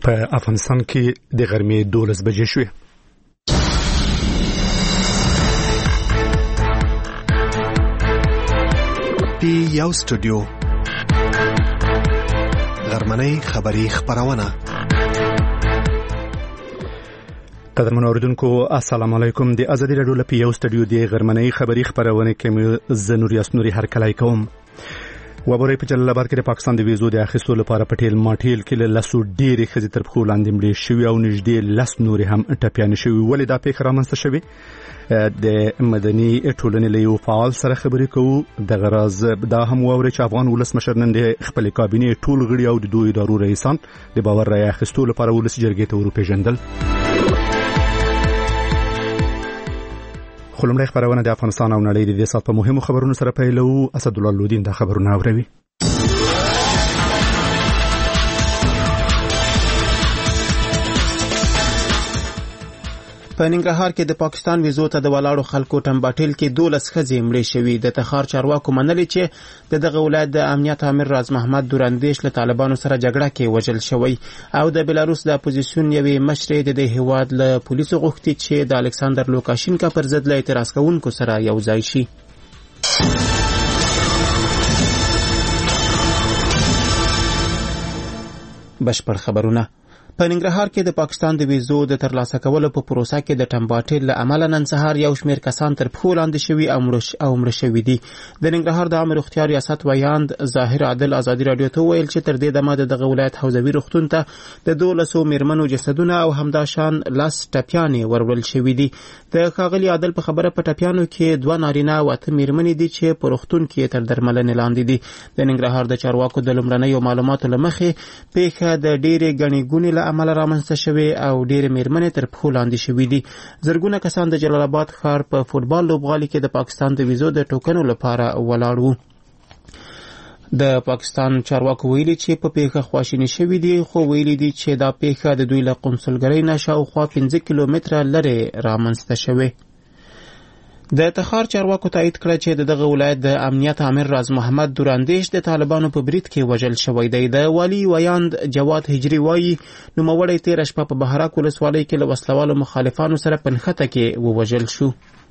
په افغانستان کې د غرمې 12 بجې شوې. پی یو سټوډیو غرمنۍ خبری خبرونه. قدرمن اوریدونکو السلام علیکم. د ازادي رادیو لپاره یو سټوډیو د غرمنۍ خبری خبرونه کې زنور یاسنوري هر کلای کوم. وبورې په جلال آباد کې د پاکستان د ویزو د اخیستو لپاره پټیل ماټیل کې له لاسو ډېرې ښځې تر پښو لاندې مړې شوې او نږدې 10 نورې هم ټپیانې شوې. ولې دا پیښه رامنځته شوې؟ د مدني ټولنې له یو فعال سره خبرې کوو. د غرض دا هم واوري چې افغان ولسمشر نن د خپل کابینې ټول غړي او د دوی ادارو رئیسان د باور رای اخیستو لپاره ولسي جرګې ته ورپېژندل. خلمړی خبرونه د افغانستان او نړۍ د دې سات په مهمو خبرونو سره پیلو. اسد الله لودین دا خبرونه اوروي. په ننګرهار کې د پاکستان ویزو ته د ولاړو خلکو ټمباټیل کې 12 ښځې مړې شوې. د تخار چارواکو منلي چې دغه ولایت د امنیت امیر راز محمد دوراندیش له طالبانو سره جګړه کې وژل شوی او د بلاروس د اپوزیسیون یوې مشرې د دې هیواد له پولیسو غوښتي چې د الکساندر لوکاشینکا پر ضد له اعتراض کوونکو سره یو ځای شي. بشپړ خبرونه. په ننګرهار کې د پاکستان د ویزو د ترلاسه کولو په پروسه کې د ټمباټیل له امله نن سهار یو شمېر کسان تر پښو لاندې شوي او مړه شوي دي. د ننګرهار د عامه روغتیا ریاست ویاند ظاهر عادل ازادي رادیو ته ویل چې تر دې دمه دغه ولایت حوزوي روغتون ته د 12 میرمنو جسدونه او همدا شان 10 ټپیانې ورول شوي دي. د ښاغلي عادل په خبره په ټپیانو کې 2 نارینه او 8 میرمنې دي چې په روغتون کې تر درملنې لاندې دي. د ننګرهار د چارواکو د لومړنیو معلوماتو له مخې پیښه د ډېرې ګڼې ګوڼې له امله رامنځته شوې او ډېرې میرمنې تر پښو لاندې شوي دي. زرګونه کسان د جلال آباد ښار په فوټبال لوبغالي کې د پاکستان د ویزو د ټوکنو لپاره ولاړ وو. د پاکستان چارواکو ویلي چې په پیښه خواشیني شوي دي، خو ویلي دي چې دا پیښه د دوی له قونسلګرۍ نه شاوخوا 15 کیلومتره لرې رامنځته شوې. د تخار چارواکو تایید کړه چې دغه ولایت د امنیت امیر راز محمد دوراندیش د طالبانو په برید کې وژل شوی دی. د والی ویاند جواد هجری وایي نوموړی تېره شپه په بهرک ولسوالۍ کې له وسلوالو مخالفانو سره په نښته کې ووژل شو.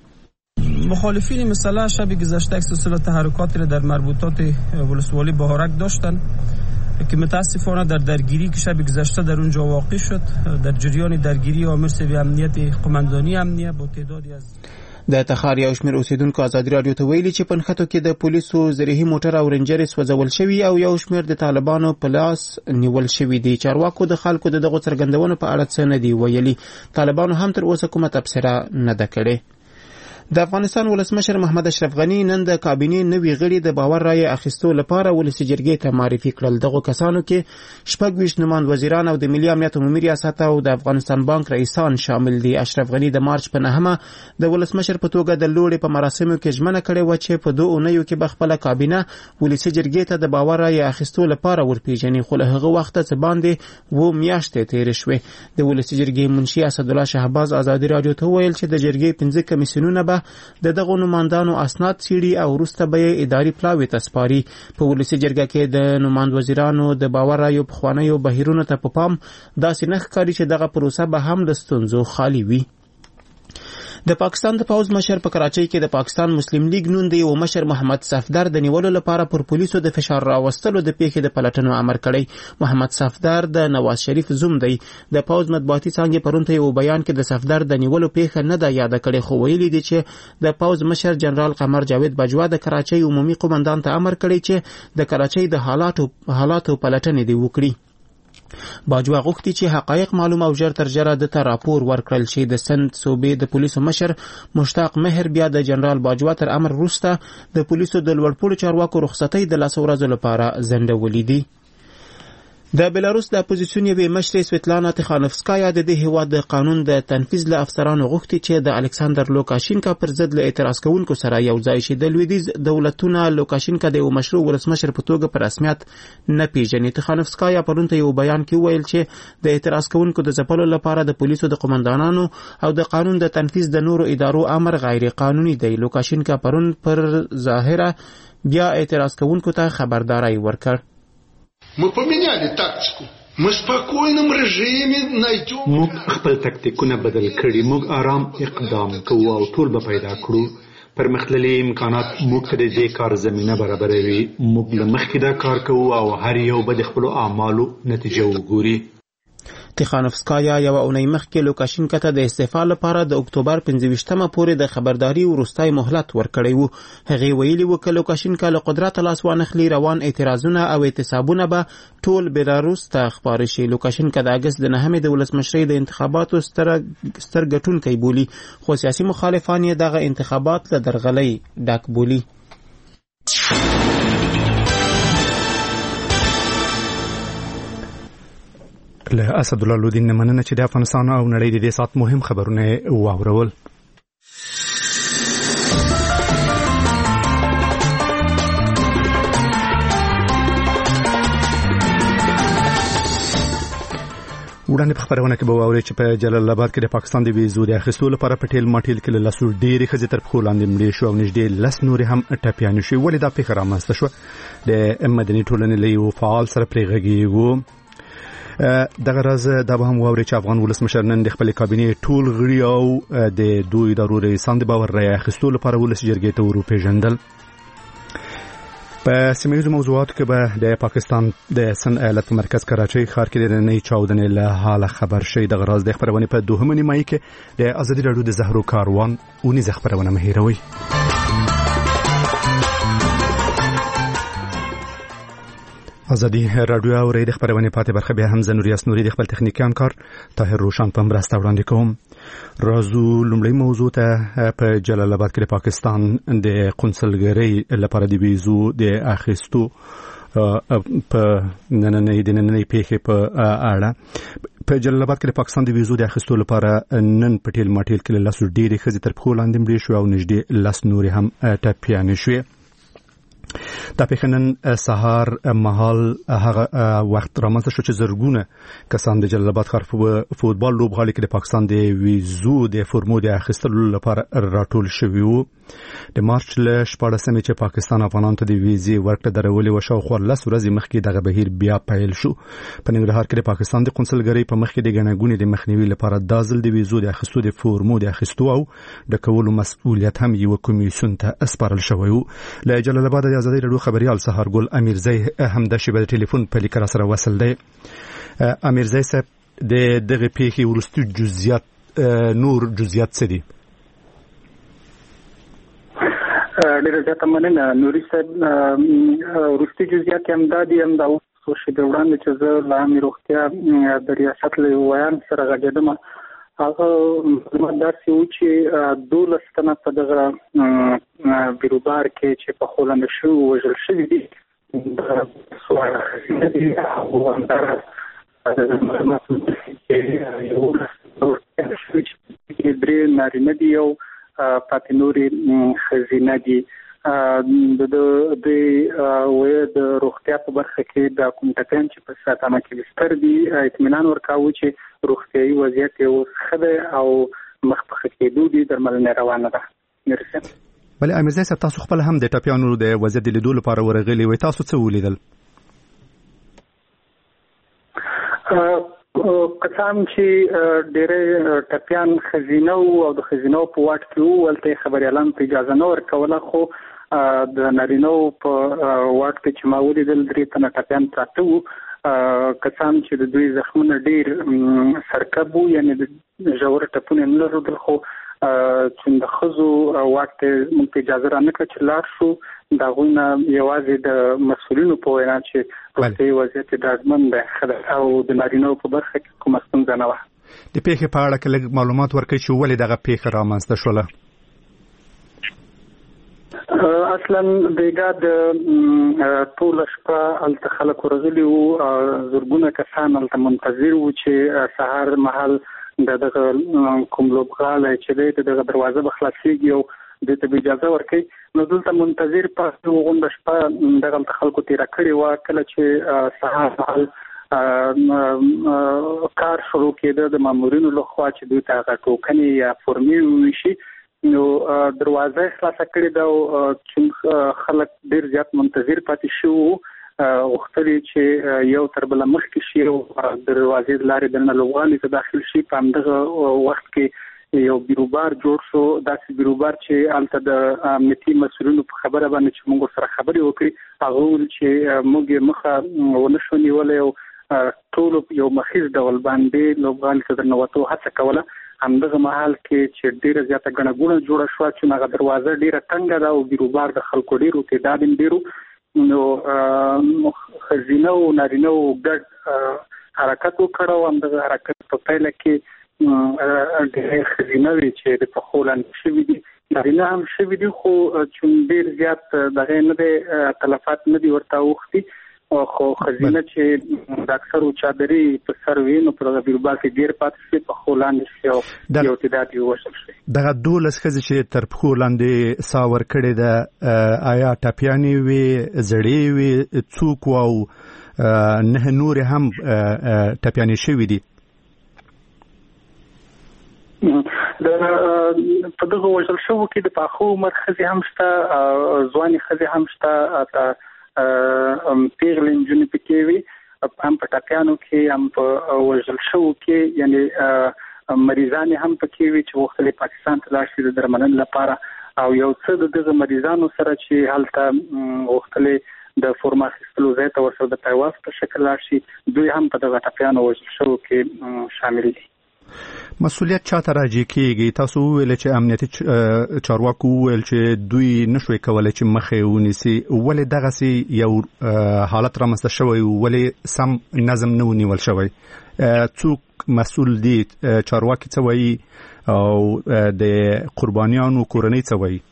مخالفین مسلح شب گذشته سلسله تحرکاتی را در مربوطات ولسوالی بهارک داشتند که متاسفانه در درگیری که شب گذشته در اونجا واقع شد. در جریان درگیری امیر سوی امنیت قماندانی امنیه با تعدادی از د تخار یو شمېر اوسیدونکو ازادي رادیو ته ویلي چې په نښتو کې د پولیسو زرهي موټر او رنجرې سوځول شوي او یو شمېر د طالبانو په لاس نیول شوي دي. چارواکو د خلکو د دغو څرګندونو په اړه څه نه دي ویلي. طالبانو هم تر اوسه کومه تبصره نه ده کړې. د افغانستان ولسمشر محمد اشرف غنی نن د کابینې نوي غړي د باور رای اخیستو لپاره ولسي جرګې ته معرفي کړل. دغو کسانو کې 26 نوماند وزیران او د ملي امنیت عمومي ریاست او د افغانستان بانک رئیسان شامل دي. اشرف غنی د مارچ په 9 د ولسمشر په توګه د لوړې په مراسمو کې ژمنه کړې و چې په 2 اونیو کې به خپله کابینه ولسي جرګې ته د باور رای اخیستو لپاره ورپېژني، خو له هغه وخته څه باندې 2 میاشتې تېرې شوې. د ولسي جرګې منشي اسدالله شهباز ازادي رادیو ته ویل چې د جرګې 15 کمیسیونونه به د دغو نوماندانو اسناد څیړي او وروسته به یې اداري پلاوي ته سپاري. په ولسي جرګه کې د نوماند وزیرانو د باور رایو پخوانیو بهیرونو ته په پام داسې نه ښکاري چې دغه پروسه به هم له ستونزو خالي وي. د پاکستان د پوځ مشر په کراچۍ کې د پاکستان مسلم لیگ نون د یو مشر محمد صفدر د نیولو لپاره پر پولیسو د فشار راوستلو د پیښې د پلټنو امر کړی. محمد صفدر د نواز شریف زوم دی. د پوځ مطبوعاتي څانګې پرون ته یو بیان کې د صفدر د نیولو پیښه نه ده یاده کړې، خو ویلي دي چې د پوځ مشر جنرال قمر جاوید باجوا د کراچۍ عمومي قومندان ته امر کړی چې د کراچۍ د حالاتو پلټنې دې وکړي. باجوا غوښتي چې حقایق معلوم او ژر تر ژره د ته راپور ورکړل شي. د سند صوبې د پولیسو مشر مشتاق مهر بیا د جنرال باجوا تر امر وروسته د پولیسو د لوړپوړو چارواکو رخصتۍ د 10 ورځو لپاره ځنډولې دي. د بلاروس د اپوزیسیون یوې مشرې سویتلانا تخانوفسکایا د دې هیواد د قانون د تنفیذ له افسرانو غوښتي چې د الکساندر لوکاشینکا پر ضد له اعتراض کوونکو سره یو ځای شي. د لویدیځ دولتونه لوکاشینکا د یو مشروع ولسمشر په توګه په رسمیت نه پیژني. تخانوفسکایا پرون ته یو بیان کې ویل چې د اعتراض کوونکو د ځپلو لپاره د پولیسو د قومندانانو او د قانون د تنفیذ د نورو ادارو امر غیر قانوني دی. لوکاشینکا پرون پر ظاهره بیا اعتراض کوونکو ته خبرداری ورکړ. Мы поменяли тактику. موږ خپل تکتیکونه بدل کړي، موږ آرام اقدام کوو او ټول به پیدا کړو. پرمختللي امکانات موږ ته د دې کار زمینه برابروي. موږ له مخکې دا کار کوو او هر یو به د خپلو اعمالو نتیجه وګوري. تیخانوفسکایا یو اونۍ مخکې لوکاشینکا ته د استعفا لپاره د اکتوبر 25مه پورې د خبرداري وروستی مهلت ورکړی و. هغې ویلي و که لوکاشینکا له قدرته لاس وانخلي، روان اعتراضونه او اعتصابونه به ټول بیلاروس ته خپاره شي. لوکاشینکا د اګست د 9مې د ولسمشرۍ د انتخاباتو ستر ګټونکی بولي، خو سیاسي مخالفان یې دغه انتخابات له درغلۍ ډک بولي. له اسدالله لودین مننه چې د افغانستان او نړۍ د دې سات مهم خبرونه واورول. وړاندې په خبرونه کې به واورئ چې په جلال آباد کې د پاکستان د ویزو د اخیستو لپاره په ټیل ماټیل کې له لسو ډېرې ښځې تر پښو لاندې مړې شو او نږدې 10 نورې هم ټپیانې شوې. ولې دا پیښه رامنځته شوه؟ د مدني ټولنې له یو فعال سره پرې غږېږو. دغه راز دا به هم واوري چې افغان ولسمشر نن د خپل کابینې ټول غړي او د دوی ادارو رئیسان د باور رایه اخیستو لپاره ولس جرګې ته وروپېژندل. په سیمه موضوعاتو کې به د پاکستان د سن ایالت په مرکز کراچۍ ښار کې د نننۍ چاودنې له حاله خبر شي. دغه راز د خبرونې په دوهمه نیمایي کې د ازادي راډیو د زهرو کاروان اونیزه خبرونه مه هېروئ. ازادي راډیو او د خبرونه پاتې برخه به هم زنوري اسنوري د خپل تخنیکي همکار طاهر روشن په مرسته وړاندې کوم. راځو لومړی موضوع ته. په جلال آباد کې د پاکستان د قونسلګرۍ لپاره د ویزو د اخیستو په نننۍ پیښې په اړه په جلال آباد کې د پاکستان د ویزو د اخیستو لپاره نن په ټیل ماټیل کې له لسو ډېرې ښځې تر پښو لاندې مړې شوې او نږدې 10 نورې هم ټپیانې شوې. دا پیښه نن سهار مهال هغه وخت رامنځته شو چې زرګونه کسان د جلال آباد ښار فوتبال لوبغالي کې د پاکستان د ویزو د فورمو د اخیستلو لپاره راټول شوي وو. د مارچ له 14مې چې پاکستان افغانانو ته د ویزې ورکړه درولې و، شاوخوا 10 ورځې مخکې دغه بهیر بیا پیل شو. په ننګرهار کې د پاکستان د قونسلګرۍ په مخ کې د ګڼه ګوڼې د مخنیوي لپاره دا ځل د ویزو د اخیستو د فورمو د اخیستو او د کولو مسؤلیت هم یو کمیسیون ته اسپارل شوی و. له جلال آباد د ازادي راډیو خبريال سهارګل امیرزی هم د شیبه ټلیفون په لیک را سره وصل دی. امیرزی صاحب، د دغه پیښې وروستي جزئیات نور جزئیات څه دي؟ ډېر زیاته مننه نوري صاحب. وروستي جزئیات هم دا دي، هم دا څو شېبې وړاندې چې زه له عامې روغتیا د ریاست له ویان سره غږېدم، هغه معلومات داسې و چې 12 تنه په دغه بیروبار کې چې په خو لاندې شوي وژل شوي دي. درې نارینه دي او پاتې نورې ښځینه دي. د روغتیا په برخه کې د کوم ټکان چې په ساتنه کې بستر دي اطمینان ورکاوه چې روغتیايي وضعیت یې اوس ښه دی او مخ په ښه کېدو دي، درملنه روانه ده. بلې امیرزی صاحب، تاسو خپل هم د ټپیانو د وضعیت د لیدو لپاره ورغلي وئ، تاسو څه ولیدل؟ قسم چې ډېرې ټپیان ښځینه وو او د ښځینو په واټ کې وو، ولته خبریالانو ته اجازه نه ورکوله، خو د نارینو په واټ کې چې ما ولیدل 3 تنه ټپیان پراته وو. قسم چې د دوی زخمونه ډېر سرکب وو، یعنې د ژور ټپونه نه لرل، خو چې د ښځو واټ ته موږ ته اجازه را نه کړه چې لاړ شو. د هغوی نه یوازې د مسؤلینو په وینا چې روغتیايي وضعیت یې ډاډمن دی او د نارینو په برخه کې کومه ستونزه نه وه. د پیښې په اړه کې لږ معلومات ورکړئ چې ولې دغه پیښه رامنځته شوله؟ اصلا دغه د ټول شپه هلته خلک ورغلي وو، زرګونه کسان هلته منتظر وو چې سهار مهال دغه کوم لوبغالی چې دی دغه دروازه به خلاصېږي او دې ته به اجازه ورکړي. نو دلته منتظر پاتې وو، غونډه شپه دغلته خلکو تېره کړې وه. کله چې سهار مهال کار شروع کېده د مامورینو لخوا چې دوی ته هغه ټوکنې یا فورمې وویشي، نو دروازه خلاصه کړې ده او چې خلک ډېر زیات منتظر پاتې شوي وو. وختري چې یو تر بل مخکې شي او د دروازې لارې د نلوغالي ته داخل شي په همدغه وخت کې یو بیروبار جوړ شو. داسې بیروبار چې الته د امنیتي مسؤلینو په خبره باندې چې موږ سره خبرې وکړي هغه ول چې موږ مخه ونشو نیولې او ټول یو مخیز ډول باندې لوبغالي ته نووتو هڅه کوله. همدغه مهال کې چې ډیره زیاته غنګونه جوړه شو چې هغه دروازه ډیره تنګه ده او بیروبار د خلکو ډیرو تعداد ډیرو نو خزینه او نارینه او ګډ حرکت وکړو. همدغه حرکت په پیل کې د خزینه وی چې د پخولان شوی دي نارینه هم شوی دي خو چې ډیر زیات دغه نه د تلفات نه دي ورته وختي خو خزینه چې د اکثرو چادري په سر وینو په بیروبار کې ډیر پاتې شي پخولان شي او یو تعداد یې وشل شي. دغه 12 خزې چې تر پخولاندې ساور کړي د آیا ټاپیانی وی زړې وی څوک او نه نور هم ټاپیانی شوی دي. په دغه وژل شو کې د پاخو مرخصي هم شته ځواني خزي هم شته پیغلې نجونې پکې وي هم په ټاپیانو کې هم په وژل شو کې یعنی مریضان هم پکې وي چې وختلې پاکستان ته لاړ شي د درملنې لپاره او یو څه دغه مریضانو سره چې هلته وختلې د فورما خپل ځای ته ورسره د پیواز په شکل لاړ شي دوی هم په دغه ټاپیانو وژل شو کې شامل دي. مسؤلیت چاته راځي کېږي؟ تاسو ویل چې امنیتي چارواکو ویل چې دوی نشوي کولای چې مخه ونیسي ولې دغه سي یو حالت رامنځته شوی ولې سم نظم نه ونیول شوی څوک مسؤل دي چارواکي څه وایي او د قربانیانو کورنۍ څه وایي؟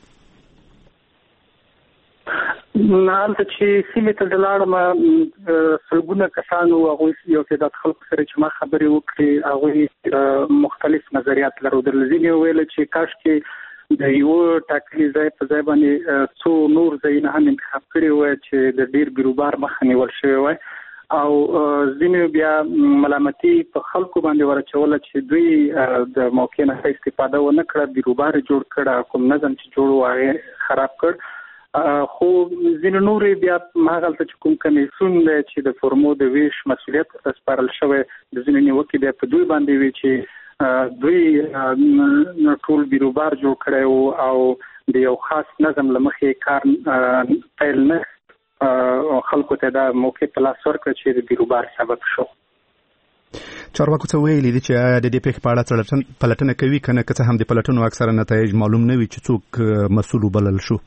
نالته چې سیمه ته د لاړم سلګونه کسانو هغه یو تعداد خلکو سره چې ما خبرې وکړې هغه مختلف نظریات لرو درلودي ویل چې کاش کې د یو ټاکلي ځای په ځای باندې څو نور ځایونه هم انتخاب کړي وای چې د ډیر بیروبار مخه نیول شوی وای او ځینې بیا ملامتي په خلکو باندې ورچول چې دوی د موقع نه استفاده ونه کړه بیروبار جوړ کړه کوم نظم چې جوړ وای خراب کړ. خو ځینې نورې بیا ماغلته چې کوم کمیسیون دی چې د فورمو د ویش مسؤلیت ورته سپارل شوی د ځینې نیوکې بیا په دوی باندې وي چې دوی ټول بیروبار جوړ کړی او د یو خاص نظم له مخې کار پیل نه خلکو ته دا موقع په لاس ورکړه چې د بیروبار سبب شو. چارواکو څه ویلي دي چې د دې پیښې په اړه پلټنه کوي کنه که څه هم د پلټنو اکثره نتایج معلوم نه وي چې څوک مسؤل وبلل شو؟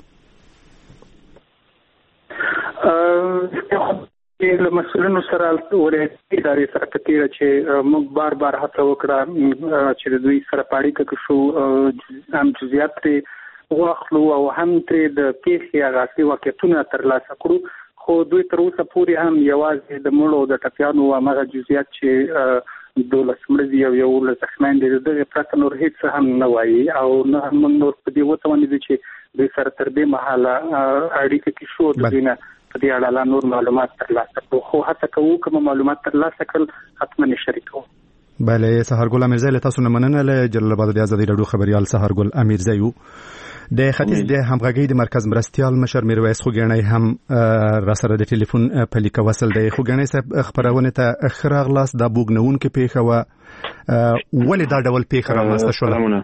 له مسؤلینو سره ورې ادارې سره کتیره چې موږ بار بار هڅه وکړه چې دوی سره پاړیکه شو هم جزئیات واخلو او هم ترې د پیښې هغه واقعیتونه ترلاسه کړو خو دوی تر اوسه پورې هم یوازې د مړو د ټپیانو هغه جزئیات چې 12 مړه دي او یو له زخمیان دي دغه پرته نور هیڅ هم نه وایي او نه هم نور په دې وتوانېدي چې دوی سره تر دې مهاله اړیکه کې شو د دینه په دې اړه نور معلومات ترلاسه کړو خو هڅه کوو کوم معلومات ترلاسه کړل حتما شریکو. بله سحرګل امیرزی له تاسو نه مننه له جلال آباد د ازادي راډیو خبريال سحرګل امیرزی د ختیځ د همغږي د مرکز مرستيال مشر میرویس خوګنۍ هم را سره د ټلیفون په لیک وصل دی. خوګنۍ صاحب خبرونه ته اخراغلاس د بوګنون کې پیښه و ولې دا ډول پیښه رامنځته شوه؟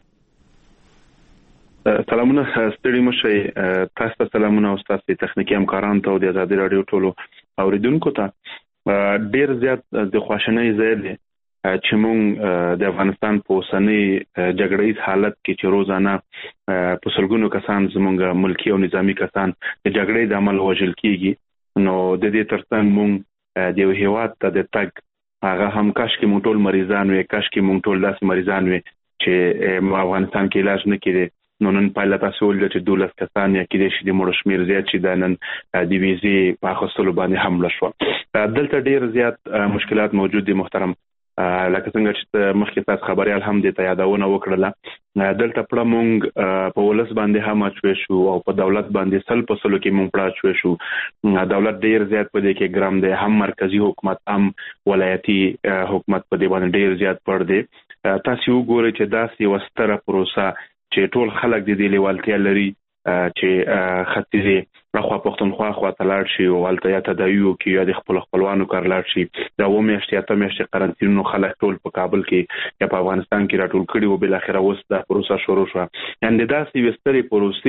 سلامونه ستړي مشه تاسو ته سلامونه او تاسو تخنیکی همکاران ته او د ازادي راډیو ټولو اوریدونکو ته ډیر زیات د خواشنۍ ځای دی چې موږ د افغانستان په اوسنۍ جګړیز حالت کې چې روزانه په سلګونو کسان زموږ ملکی او نظامی کسان د جګړې د عمل وژل کیږي نو د دې ترڅنګ موږ د هیواد ته د تګ هغه هم کاش کې موږ ټول مریضان وي کاش کې موږ ټول داسې مریضان وي چې افغانستان کې علاج نه کړي نو نن پایله تاسو ول چې 12 کسان یا کې د مړو شمیر زیات چې د نن د ویزې په اخیستلو باندې حمله شو. دلته ډیر زیات مشکلات موجود دي محترم لکه څنګه چې مخکې تاسو خبريال هم د یادونه وکړه دلته پړه مونږ په ولس باندې هم اچوي شو او په دولت باندې سل په سلو کې مونږ پړه اچوي شو. دولت ډیر زیات په دې کې ګرام دی هم مرکزی حکومت هم ولایتي حکومت په دې باندې ډیر زیات پړ دی. تاسو وګورئ چې دا سی وستره پروسه چې ټول خلک د دې لیوالتیا لري چې ختیځي راخوا پښتونخوا خوا تلاړ شي او الته یا تداویو کې یا د خپلوانو کار لاړ شي دا و میاشتې اته میاشتې قرنطینونو خلک ټول په کابل کې یا په افغانستان کې راټول کړي او بل اخر اوس دا پروسه شروع شو یعنی دا سیوستري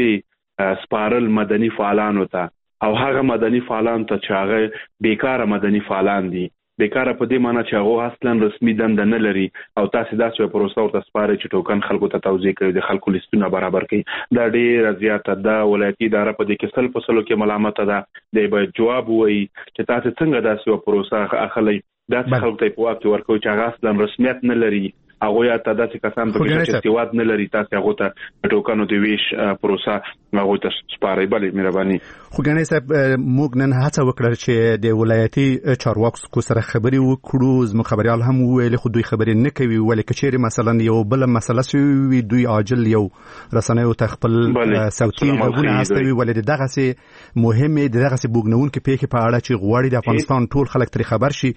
پروسې سپارل مدني فعالانو ته او هغه مدني فعالان ته چې هغه بیکاره مدني فعالان دي بیکاره په دې معنی چې هغه اصلا رسمي دنده نه لري او تاسو داسې پروسه ورته سپارئ چې ټوکن خلکو ته توضیح کوي د خلکو لیستونه برابر کوي دا ډېر زیاته ده ولایتي اداره په دې کې سل په سلو کې ملامت ده دی باید جواب وایي چې تاسو څنګه داسې پروسه اخلي داسې خلکو ته په واقع ورکوي چې هغه اصلا رسمیت نه لري هغه یا تاسو کسان په کې چې استواد نه لري تاسو هغه ته ټوکنو دی ویش پروسه هغه ته سپارئ بلې مهرباني خو ګنې صاحب موږ نن هڅه وکړه چې د ولایتي چارواکو سره خبري وکړو زموږ خبريال هم ویل خو دوی خبري نه کوي ولې کچېره مثلا یو بل مسله شوی دوی عاجل یو رسنیو تخپل صوتي غوونه هستوي ولې دغه سي مهمه دغه سي بوګنون کې پیخه په اړه چې غواړي د افغانستان ټول خلک تر خبر شي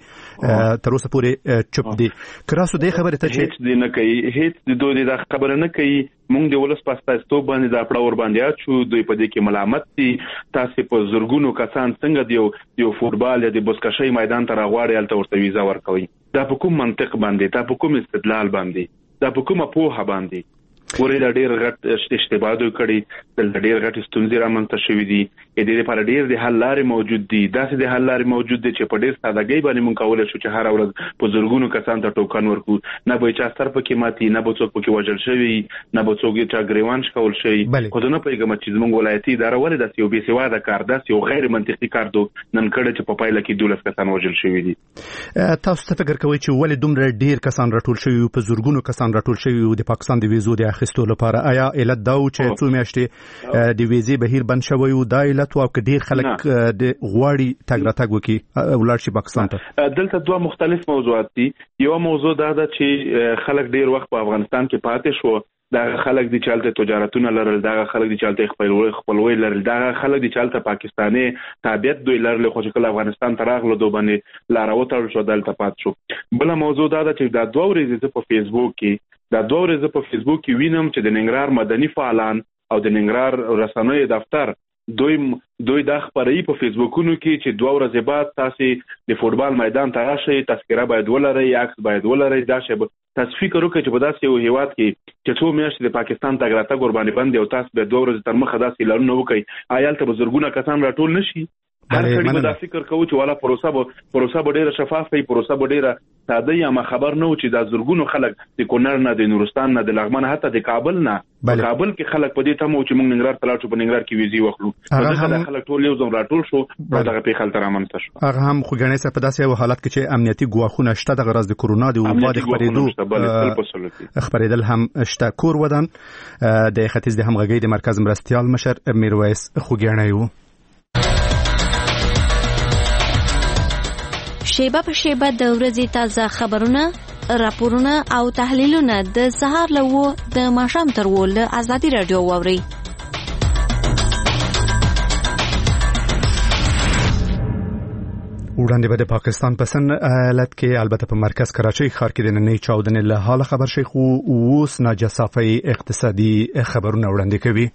تر اوسه پورې چپ دي کراسو د خبره ته هیڅ دې نه کوي هیڅ د دوی د خبره نه کوي مونږ د ولس پاستاستو باندې دا پړاور باندې شو دوی په دې کې ملامت دي تاسو په زورګونو کسان څنګه یو فوتبال یا د بوسکشي میدان ته راغواړي الته ورته ویزا ورکوي دا په کوم منطق باندې دا په کوم استدلال باندې دا په کومه پوهه باندې ورې د ډېر غټ اشتباه دوی کړي د ډېر غټ ستونزې رامنځته شوې دي د دې لپاره ډېر د حل لارې موجود دي داسې د حل لارې موجود دي چې په ډېر سادهګۍ باندې مونږ کولای شو چې هر ورځ په زورګونو کسان ته ټوکن ورکو نه به چا سر پکې ماتي نه به څوک پکې وژل شوی نه به څوک چا ګریوان شکول شي خو نه پیغام چې زموږ ولایتي اداره ولې داسې یو بې سواده کار داسې یو غیر منطقي کار دو نن کړه چې په پایله کې 12 کسان وژل شوی دي تاسو ته فکر کوئ چې ولې دومره ډېر کسان راټول شوی په زورګونو کسان راټول شوی د پاکستان د ویزو د اخیستو لپاره آیا علت دا چې څو میاشتې د ویزې بهیر بند شوی او دا علت او ډېر خلک د غواړي تګ راتګ وکړي ولر شي پاکستان ته دلته دوه مختلف موضوعات دي یو موضوع دا ده چې خلک ډېر وخت په افغانستان کې پاتې شو دا خلک دي چې الته تجارتونه لرل دا خلک دي چې الته خپلوي لرل دا خلک دي چې الته پاکستاني تابعیت دوی لرل خو چې کله افغانستان ته راغلو دوه باندې لاروتل شو دلته پات شو بل موضوع دا ده چې دا دوه ورځې په فیسبوک کې دا دوه ورځې په فیسبوک کې وینم چې د ننګرهار مدني فعالان او د ننګرهار رسنوي دفتر دوی دا خبري په فیسبوکونو کې چې دوه ورځې بعد تاسو د فوتبال میدان ته راشئ تذکره باید ولرئ عکس باید ولرئ دا شی تاسو فکر وکړئ چې په داسې یو هیواد کې چې څو میاشتې د پاکستان تګ راتګ قرباني باندې او تاسو به دوه ورځې تر مخه داسې لارونه وکړئ آیا ته بزرګونه کسان راټول نشي هر څړي به دا فکر کوي چې والا پروسه به ډیره شفافه وي پروسه به ډیره ساده یا ما خبر نه و چې دا زورګونو خلک د کونړ نه د نورستان نه د لغمان حتی د کابل نه کابل کې خلک په دې تمو چې موږ ننګرهار ته لاړ شو په ننګرهار کې ویزي وخلو دا خلک ټول یو ځم راټول شو دغه په خلک رامنځته شو هغه هم خو ګڼې څه په داسې یو حالت کې چې امنیتي ګواښونه شته د غرض د کرونا د وبا د خبرېدل هم شته کور ودان د ختیځ د همغږي د مرکز مرستيال مشر میرویس خوګیاڼی وو شیبه په شیبه د ورځې تازه خبرونه راپورونه او تحلیلونه د سهار له د ماښام تر له ازادي رادیو واوري وړاندې به د پاکستان په سن ایالت کې البته په مرکز کراچۍ ښار کې د نننۍ چاودنې له حاله خبر شي خو اوس ناجیه صافی اقتصادي خبرونه وړاندې کوي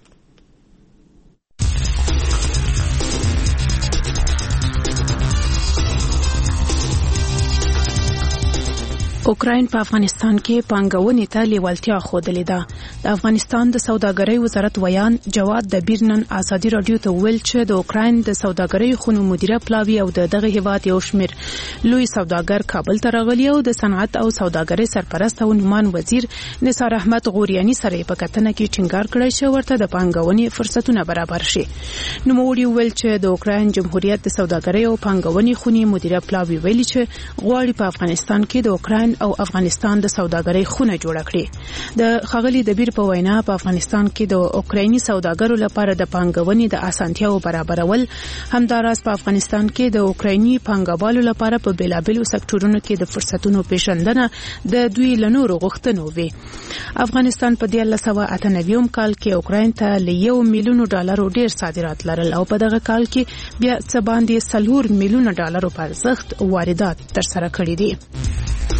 اوکراین په افغانستان کې پانګونې ته لیوالتیا ښودلې ده د افغانستان د سوداګرۍ وزارت ویان جواد دبیر نن ازادي رادیو ته ویل چې د اوکراین د سوداګرۍ خونو مدیره پلاوی او دغه هیواد یو شمیر لوی سوداګر کابل ته راغلي او د صنعت او سوداګرۍ سرپرست او نومان وزیر نثار احمد غوریانی سره په کتنه کې ټینګار کړی چې ورته د پانګونې فرصتونه برابر شي نو موږ ویل چې د اوکراین جمهوریت د سوداګرۍ او پانګونې خونې مدیره پلاوی ویلي چې غواړي په افغانستان کې د اوکراین او افغانستان د سوداګرۍ خونه جوړه کړي د خغلی دبیر په وینا په افغانستان کې د اوکرایني سوداګرو لپاره د پانګونې د اسانتیاو برابرول همداراز په افغانستان کې د اوکرایني پانګوالو لپاره په بیلابلو سکتورونو کې د فرصتونو پیژندنه د دوی لنورو غوښتنو وي افغانستان په 1998 کال کې اوکراین ته ل $1 میلیون ډیر صادرات لرل او په دغه کال کې بیا څه باندې $4 میلیون په ارزښت واردات ترسره کړي دي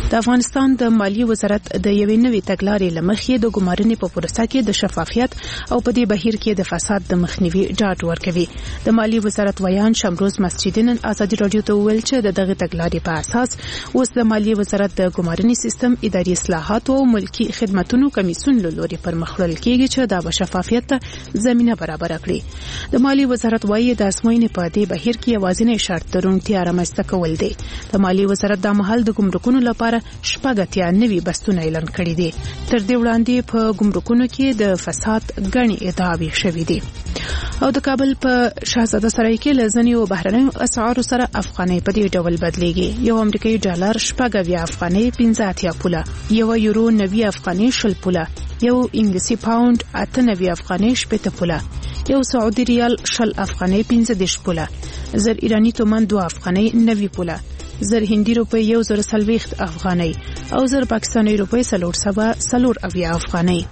د افغانستان د مالیې وزارت د یوې نوې تګلارې لمخې د ګمارنې په پروسه کې د شفافیت او په دې بهیر کې د فساد د مخنیوي ډاډ ورکوي. د مالیې وزارت ویان شمروز مسجدي نن ازادي رادیو ته وویل چې د دغه تګلارې په اساس اوس د مالیې وزارت د ګمارنې سیستم اداري اصلاحات او ملکی خدماتو کمیسیون له لوري پرمخ وړل کېږي چې د شفافیت ته زمينه برابر کړي. د مالیې وزارت وايي د ازموینې په دې بهیر کې یوازینی شرط د روڼتیا رامنځته کول دی. د مالیې وزارت د مهال د ګمرکونو لپاره شپږ نوي بستونه اعلان کړي دي. تر دې وړاندې په ګمرکونو کې د فساد غني ادعاوې شوې دي. او د کابل په شاهزاده سرای کې لزنی او بهرنی اسعار سره افغاني په دې ډول بدلېږي. یو امریکایي ډالر شپږ افغاني 15 پوله، یو یورو 90 افغاني 10 پوله، یو انګلیسي پاوند 98 افغاني 10 پوله، یو سعودي ریال 10 افغاني 15 پوله، زر ایرانی تومان 2 افغاني 90 پوله، زر هندي روپی 1040 افغاني او زر پاکستاني روپی 470 افغاني.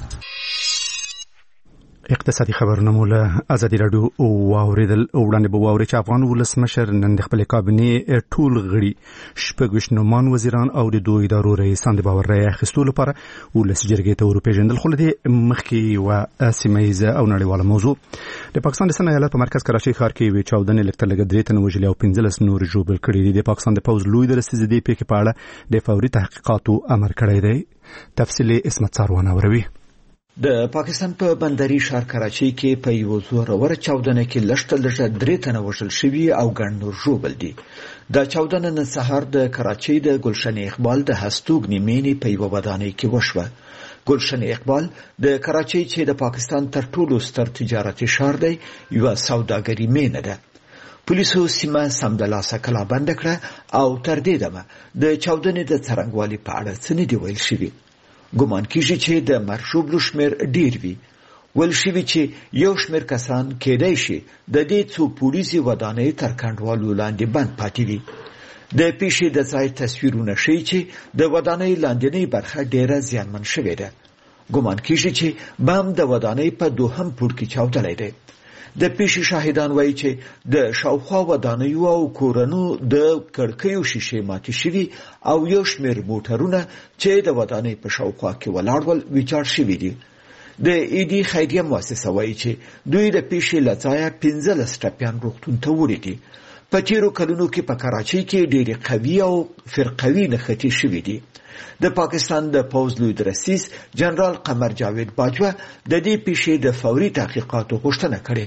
اقتصادي خبرونه مولا ازادي رادیو او اوریدل وړاندې به واوري چې افغان ولسمشر نن د خپل کابینې ټول غړي شپږ نومان وزیران او د دوه ادارو رئیسان د باور رای اخیستلو لپاره ولس جرګې ته ورپېژندل. خو د مخکې و سیمایزه او نړیواله موضوع د پاکستان د سن ایالت په مرکز کراچۍ ښار کې وی چاودنې لکټلګ درې تن وژلي او 15 نور ژوبل کړي دي. د پاکستان د پوز لوی درستي د پیښې په اړه د فوري تحقیقاتو امر کړی دی. تفصیل اسمت ساروان اوروي. د پاکستان په بندري ښار کراچۍ کې په یو زوره چاودنه کې لږ درې تنه وژل شوي او ګڼ نور ژوبل دي. دا چاودنه نن سهار د کراچۍ د ګلشن اقبال د هستوګنې مینې په یو ودانۍ کې وشوه. ګلشن اقبال د کراچۍ چې د پاکستان تر ټولو ستر تجارتي ښار دی یو سوداګري مینه ده. پولیسو سیمه سمدلاسه کلا بند کړه او تر دې دمه د چاودنې د څرنګوالي په اړه څه نه دی ویل شوي. ګومان کیږي چې د مرشوب شمیر ډیر وي. ول شوي چې یو شمیر کسان کېدای شي د دې څو پولیسي ودانۍ تر کنټرول لاندې بند پاتې وي. د پیښې د ځای تصویرونه ښیي چې د ودانۍ لاندنۍ برخه ډیره زیانمن شوې ده. ګومان کیږي چې بم د ودانۍ په دوهم پوړ کې چاودلی دی. د پیښې شاهدان وایي چې د شاوخوا ودانیو او کورونو د کړکیو شیشې ماتې شوي او یو شمیر موټرونه چې د ودانۍ په شاوخوا کې ولاړ ول ویجاړ شوي دي. د ایدي خیریه مؤسسه وایي چې دوی د پیښې له ځایه 15 ټپیان روغتون ته وړي دي. په تیرو کلونو کې په کراچۍ کې ډېرې قوي او فرقوي نښتې شوي دي. د پاکستان د پوز لوی درستیز جنرال قمر جاوید باجوه د دې پیښې د فوري تحقیقاتو غوښتنه کړې.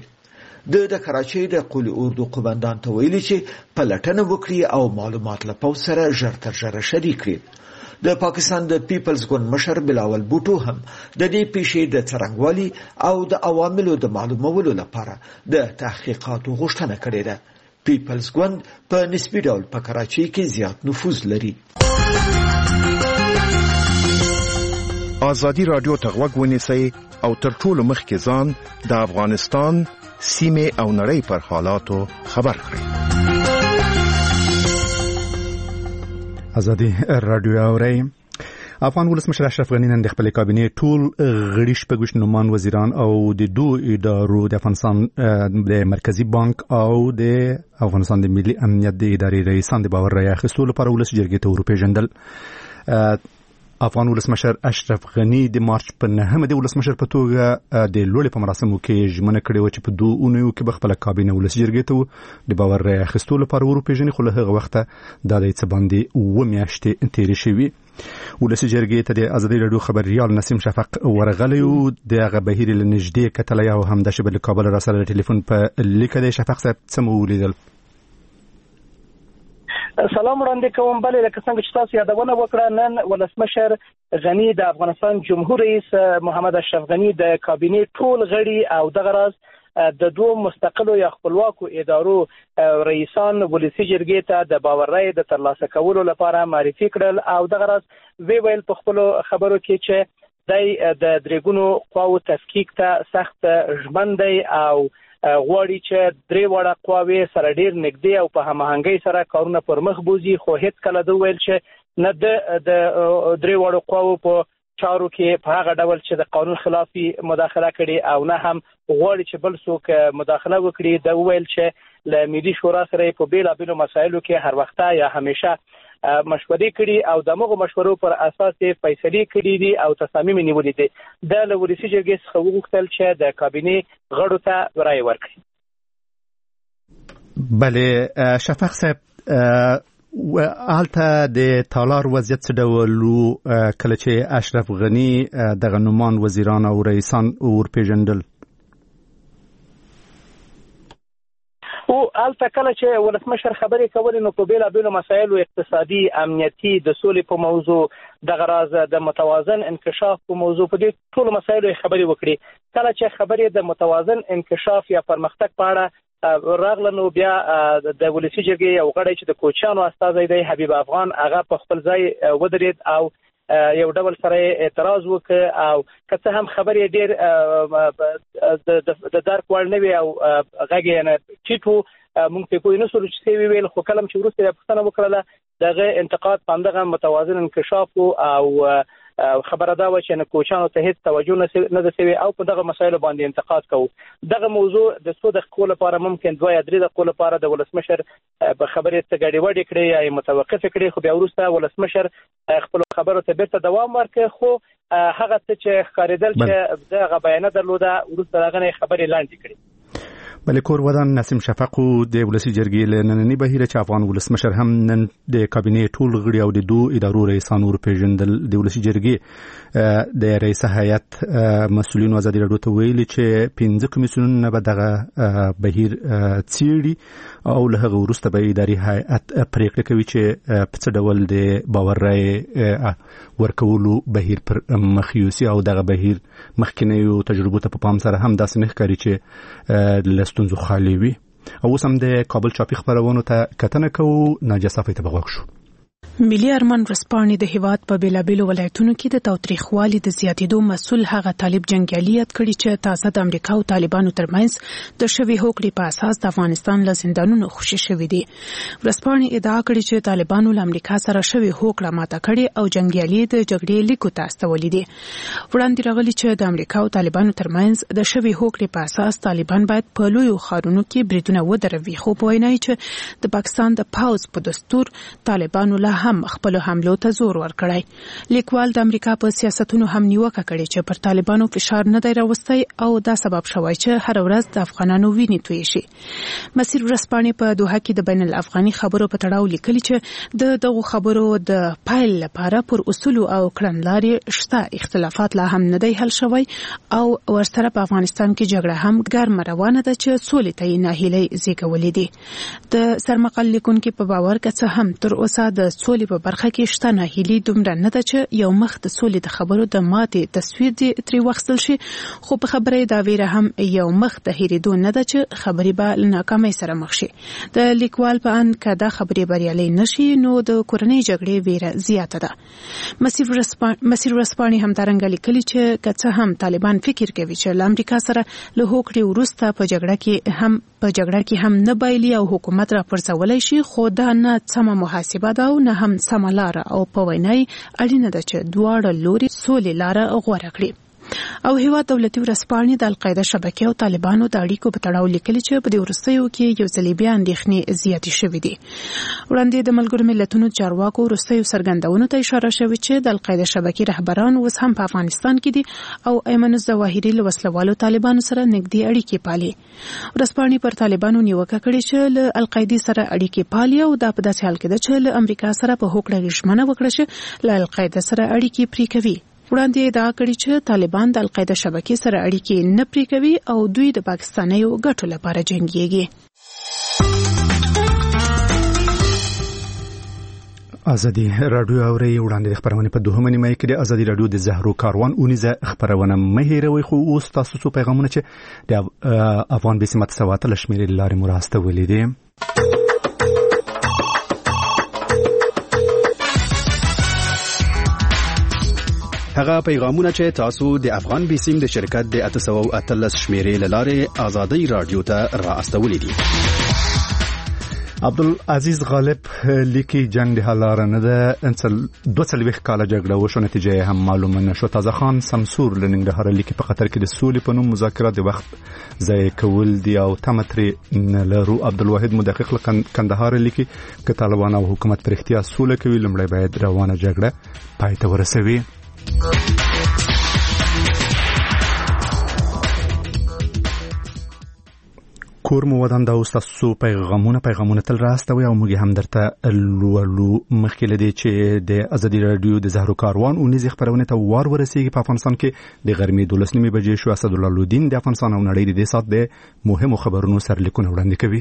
د کراچۍ د قول اردو قومندان ته ویلي چې پلټنه وکړي او معلومات له پوز سره ژر تر ژره شریک کړي. د پاکستان د پیپلز ګوند مشر بلاول بوټو هم د دې پیښې د څرنګوالي او د عواملو د معلومولو لپاره د تحقیقاتو غوښتنه کړې ده. پیپلز ګوند په نسبي ډول په کراچۍ کې زیات نفوذ لري. ازادي رادیو ته غوږ ونیسئ او تر ټولو مخکې ځان د افغانستان سیمه او نړۍ پر حالاتو خبر کړئ. ازادي رادیو اوري. افغان ولسمشر اشرف غنی نن د خپل کابینې ټول غړي شپږ نومان وزیران او د دوه ادارو د افغانستان د مرکزی بانک او د افغانستان د ملي امنیت د ادارې رئیسان د باور رای اخیستلو لپاره ولس جرګې ته ورپېژندل. افغان ولسمشر اشرف غنی د مارچ په 9 د ولسمشر په توګه د لوړې په مراسمو کې ژمنه کړې و چې په 2 اونیو کې به خپل کابینه ولس جرګې ته د باور رای اخیستلو لپاره ورپېژني. خو له هغه وخته د دې څه باندې 2 میاشتې تیرې شوې. ولس جرګې ته د ازادي رادیو خبريال نسیم شفق ورغلی او د هغه بهیر له نږدې کتلې او هم د شبل کابل را سره ټلیفون په لیکه د شفق صاحب څه ولیدل. سلام وړاندې کوم. بلې لکه څنګه چې تاسو یادونه وکړه نن ولسمشر غنی د افغانستان جمهور رئیس محمد اشرف غنی د کابینې ټول غړي او دغه راز د دوه مستقلو یا خپلواکو ادارو رئیسان ولسی جرګې ته د باور رای د ترلاسه کولو لپاره معرفي کړل او دغه راز ویل په خپل خبرو کې چې د درېګونو قواو تفکیک ته سخت ژمن دی او غواړي چې درې وړه قواوې سره ډیر نږدې او په هماهنګۍ سره کارونه پر مخ بوزي. خو هیڅ کله دوی ویل چې نه د درې وړو قواو په چارو کې په هغه ډول چې د قانون خلافي مداخله کړي او نه هم غواړي چې بل څوک مداخله وکړي. دا ویل چې له ملي شورا سره په بیلابېلو مسایلو کې هر وخت یا همیشه مشورې کړي او دغه مشورو پر اساس فیصله کړي دي او تصامیم نیولې دي. د ولسی جرګې څخه وغوښتل چې د کابینې غړو ته رائے ورکړي. بله شفق صاحب حالته د تالار وضعیت څه ډول کله چې اشرف غنی دغه نومان وزیران او رئیسان ورپېژندل او البته کله چې ولسمشر خبرې کولې نو په بیلابیلو مسایلو اقتصادي امنیتي د سولې په موضوع د غراز د متوازن انکشاف په موضوع په دې ټولو مسایلو خبرې وکړي. کله چې خبرې د متوازن انکشاف یا پرمختګ په اړه راغله نو بیا د ولسی جرګې یو غړی چې د کوچانو استازی دی حبیب افغان هغه په خپل ځای ودرید او یو ډول سره اعتراض وکړ او که څه هم خبرې ډېر د درک وړ نه وي او غږ یې نه ټیټ و موږ په پوه نه شو چې څه ویل خو کله چې وروسته یې پوښتنه وکړله دغه انتقاد په همدغه متوازن انکشاف او خبره دا و چې نه کوچانو ته هیڅ توجه نه ده شوې او په دغه مسایلو باندې انتقاد کوو. دغه موضوع د څو دقیقو لپاره ممکن 2 یا 3 دقیقو لپاره د ولسمشر په خبرې ته ګډې وډې کړې یا متوقف کړې خو بیا وروسته ولسمشر خپل خبرو ته بیرته دوام ورکړ خو هغه څه چې ښکارېدل چې دغه بیانیه درلوده وروسته هغه خبرې لاندې کړې. بله کور ودان نسیم شفق د ولسی جرګې له نننی بهیره چې افغان ولسمشر هم نن د کابینې ټول غړي او د 2 ادارو رئیسان ورپېژندل. د ولسی جرګې د رئیس هیئت مسؤلینو ازادي راډیو ته ویلي چې 15 کمیسیونونه به دغه بهیر څیړي او له هغه وروسته به اداري هیئت پریکړه کوي چې په څه ډول د باور رائے ورکولو بهیر پر مخ یوسي او دغه بهیر مخکینیو تجربو ته په پام سره هم داسې نه ښکاري چې ستونزو خالی وي. او اوس هم د کابل چاپی خبرونو ته کتنه کوو. ناجیه صافی ته بغوږ شو. ملي ارمان ورسپانې د هیواد په بیلابیلو ولایتونو کې د تاوتریخوالي د زیاتېدو مسؤل هغه طالب جنگیالي یاد کړي چې تازه د امریکا او طالبانو ترمنځ د شوي هوکړې په اساس د افغانستان له زندانونو خوشي شوي دي. ورسپانې ادعا کړې چې طالبانو له امریکا سره شوي هوکړه ماته کړې او جنگیالي د جګړې لیکو ته استولې دي. وړاندې راغلي چې د امریکا او طالبانو ترمنځ د شوي هوکړې په اساس طالبان باید په لویو ښارونو کې بریدونه ودروي خو په وینا چې د پاکستان د پاوز په دستور طالبانو له هم خپل حملو ته زور ورکړی. لیکوال د امریکا په سیاستونو هم نیوکه کړې چې پر طالبانو فشار نه دی راوستی او دا سبب شوی چې هر ورځ د افغانانو وینې توی شي. مسیر ورسپانې په دوحه کې د بین الافغاني خبرو په تړاو لیکلي چې دغه خبرو د پایل لپاره پر اصول او کړنلارې شته اختلافات لا هم نه دی حل شوی او ورسره په افغانستان کې جګړه هم ګرمه روانه ده چې سولې ته یې ناهیلۍ زیږولې دي. د سرمقال لیکونکي په باور که څه هم تر اوسه د سولې په برخه کې شته ناهیلي دومره نه ده چې یو مخ د سولې د خبرو د ماتې تصویر دې ترې واخیستل شي خو په خبرې دا ویره هم یو مخ د هېرېدو نه ده چې خبرې به له ناکامۍ سره مخ شي. د لیکوال په اند که دا خبرې بریالۍ نشي نو د کورنۍ جګړې ویره زیاته ده. مسیر ورسپانې همدارنګه لیکلي چې که څه هم طالبان فکر کوي چې له امریکا سره له هوکړې وروسته په جګړه کې هم نه بایلي او حکومت را پرځولی شي خو دا نه سمه محاسبه ده او نه هم سمه لاره او په وینای اړینه ده چې دواړه لوري سولې لاره غوره کړي. او هیواد دولتي ورسپانې د القاعده شبکې او طالبانو د اړیکو په تړاو لیکلي چې په دې وروستیو کې یو ځل بیا اندېښنې زیاتې شوې دي. وړاندې د ملګرو ملتونو چارواکو وروستیو څرګندونو ته اشاره شوې چې د القاعده شبکې رهبران اوس هم په افغانستان کې دي او ایمن الظواهري له وسلوالو طالبانو سره نږدې اړیکې پالي. ورسپانې پر طالبانو نیوکه کړې چې له القاعده سره اړیکې پالي او دا په داسې حال کې ده چې له امریکا سره په هوکړه ژمنه وکړه چې له القاعده سره اړیکې پرې کوي. وړاندې ادعا کړې چې طالبان د القاعده شبکې سره اړیکې نه پرې کوي او دوی د پاکستانیو ګټو لپاره جنګيږي. ازادي رادیو اوري وړاندې د خبرونه په دوهمه نیمه کې د ازادي رادیو د زهرو کاروان اونیزه خبرونه مهیروي خو اوس تاسو څو پیغامونه چې د افغان بسمت سوات لشمیر لارې مراسته ولیدي. هغه پیغامونه چې تاسو د افغان بیسیم د شرکت د 813 شمیرې لاره آزادي رادیو ته را استولې دي. عبدالعزیز غالب لیکي جنگ د حلاره نه ده انسل 22 کاله جګړه وشو نتیجه هم معلومه نشو. تازه خان سمسور لننګرهار لیکي په قطر کې د سولې په نوم مذاکرات د وخت ضایع کول دي او تمتري لرو. عبدالواحد مدقق کندهار لیکي ک طالبان او حکومت پر اختیار سولې کوي لمړی باید روانه جګړه پای ته ورسوي. کور مو ودان دا اوساسو پیغامونه تل راستوي او موږ هم درته لولو مخکې لدی چې د ازادي رادیو د زهرو کاروان او نيزي خبرونه ته وار ورسیږي. په افغانستان کې د غرمې 12 بجې شو. اسد الله لودین د افغانستان او نړۍ د سات د مهمو خبرونو سرلیکونه وړاندې کوي.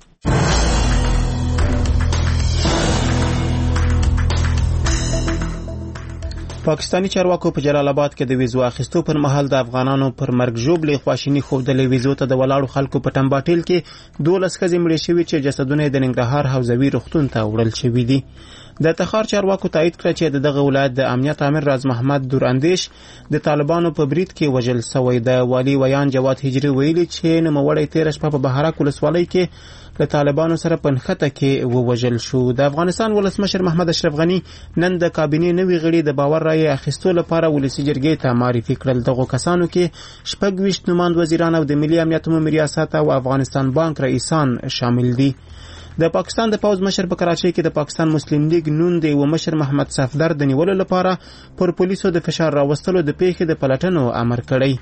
پاکستانی چارواکو په جلال آباد کې د ویزو اخیستو پر مهال د افغانانو پر مرګ ژوبلې خواشینی خوبدلې ویزو ته د ولاړو خلکو په ټمباټیل کې 12 ښځې مړې شوې چې جسدونه د ننګرهار حوزوي روغتون ته وړل شوي دي. د تخار چارواکو تایید کړ چې دغه ولایت د امنیت امر راز محمد دوراندیش د طالبانو په برید کې وژل شوی. د والی ویان جواد هجری ویلي چې نوموړی 13 شپه په بهارک ولسوالۍ کې له طالبانو سره پنخته کې ووژل شو. د افغانستان ولسمشر محمد اشرف غنی نن د کابینې نوي غړي د باور رای اخیستو لپاره ولسی جرګې ته معرفي کړل. دغه کسانو کې 26 نوماند وزیران او د ملي امنیت عمومي ریاست او افغانستان بانک رئیسان شامل دي. د پاکستان د پوز مشر په کراچۍ کې د پاکستان مسلم لیگ نون د و مشر محمد صفدر د نیولو لپاره پر پولیسو د فشار راوستلو د پیښې د پلټنو امر کړی.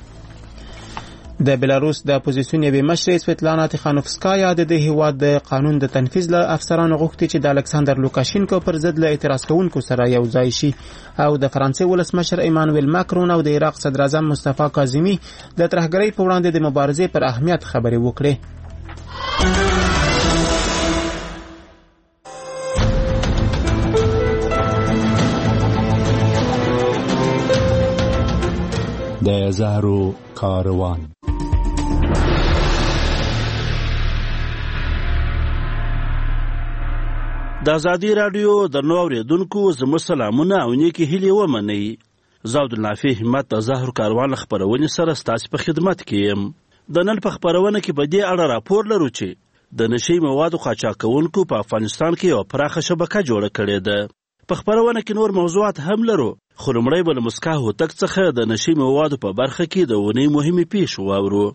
د بلاروس د اپوزیسیون یوې مشرې سویتلانا تیخانوفسکایا د هیواد د قانون د تنفیذ له افسرانو غوښتي چې د الکساندر لوکاشینکو پر ضد له اعتراض کوونکو سره یو ځای شي او د فرانسې ولسمشر ایمانوئل ماکرون او د عراق صدر اعظم مصطفی کاظمی د ترهګرۍ په وړاندې د مبارزې پر اهمیت خبرې وکړي. د زهرو کاروان. د ازادي رادیو د نو اوریدونکو زموږ سلامونه او نیکی هیلې ومنئ. زه عبدالنافع همت د زهرو کاروان خبرونه سره ستاسو په خدمت کې یم. د نن په خبرونه کې به دې اړه راپور لرو چې د نشي موادو قاچاقونکو په افغانستان کې یو پراخه شبکه جوړه کړې ده. په خبرونه کې نور موضوعات هم لرو، خو لومړی به له مسکا هوتک څخه د نشي موادو په برخه کې د اونۍ مهمې پیښې واورو.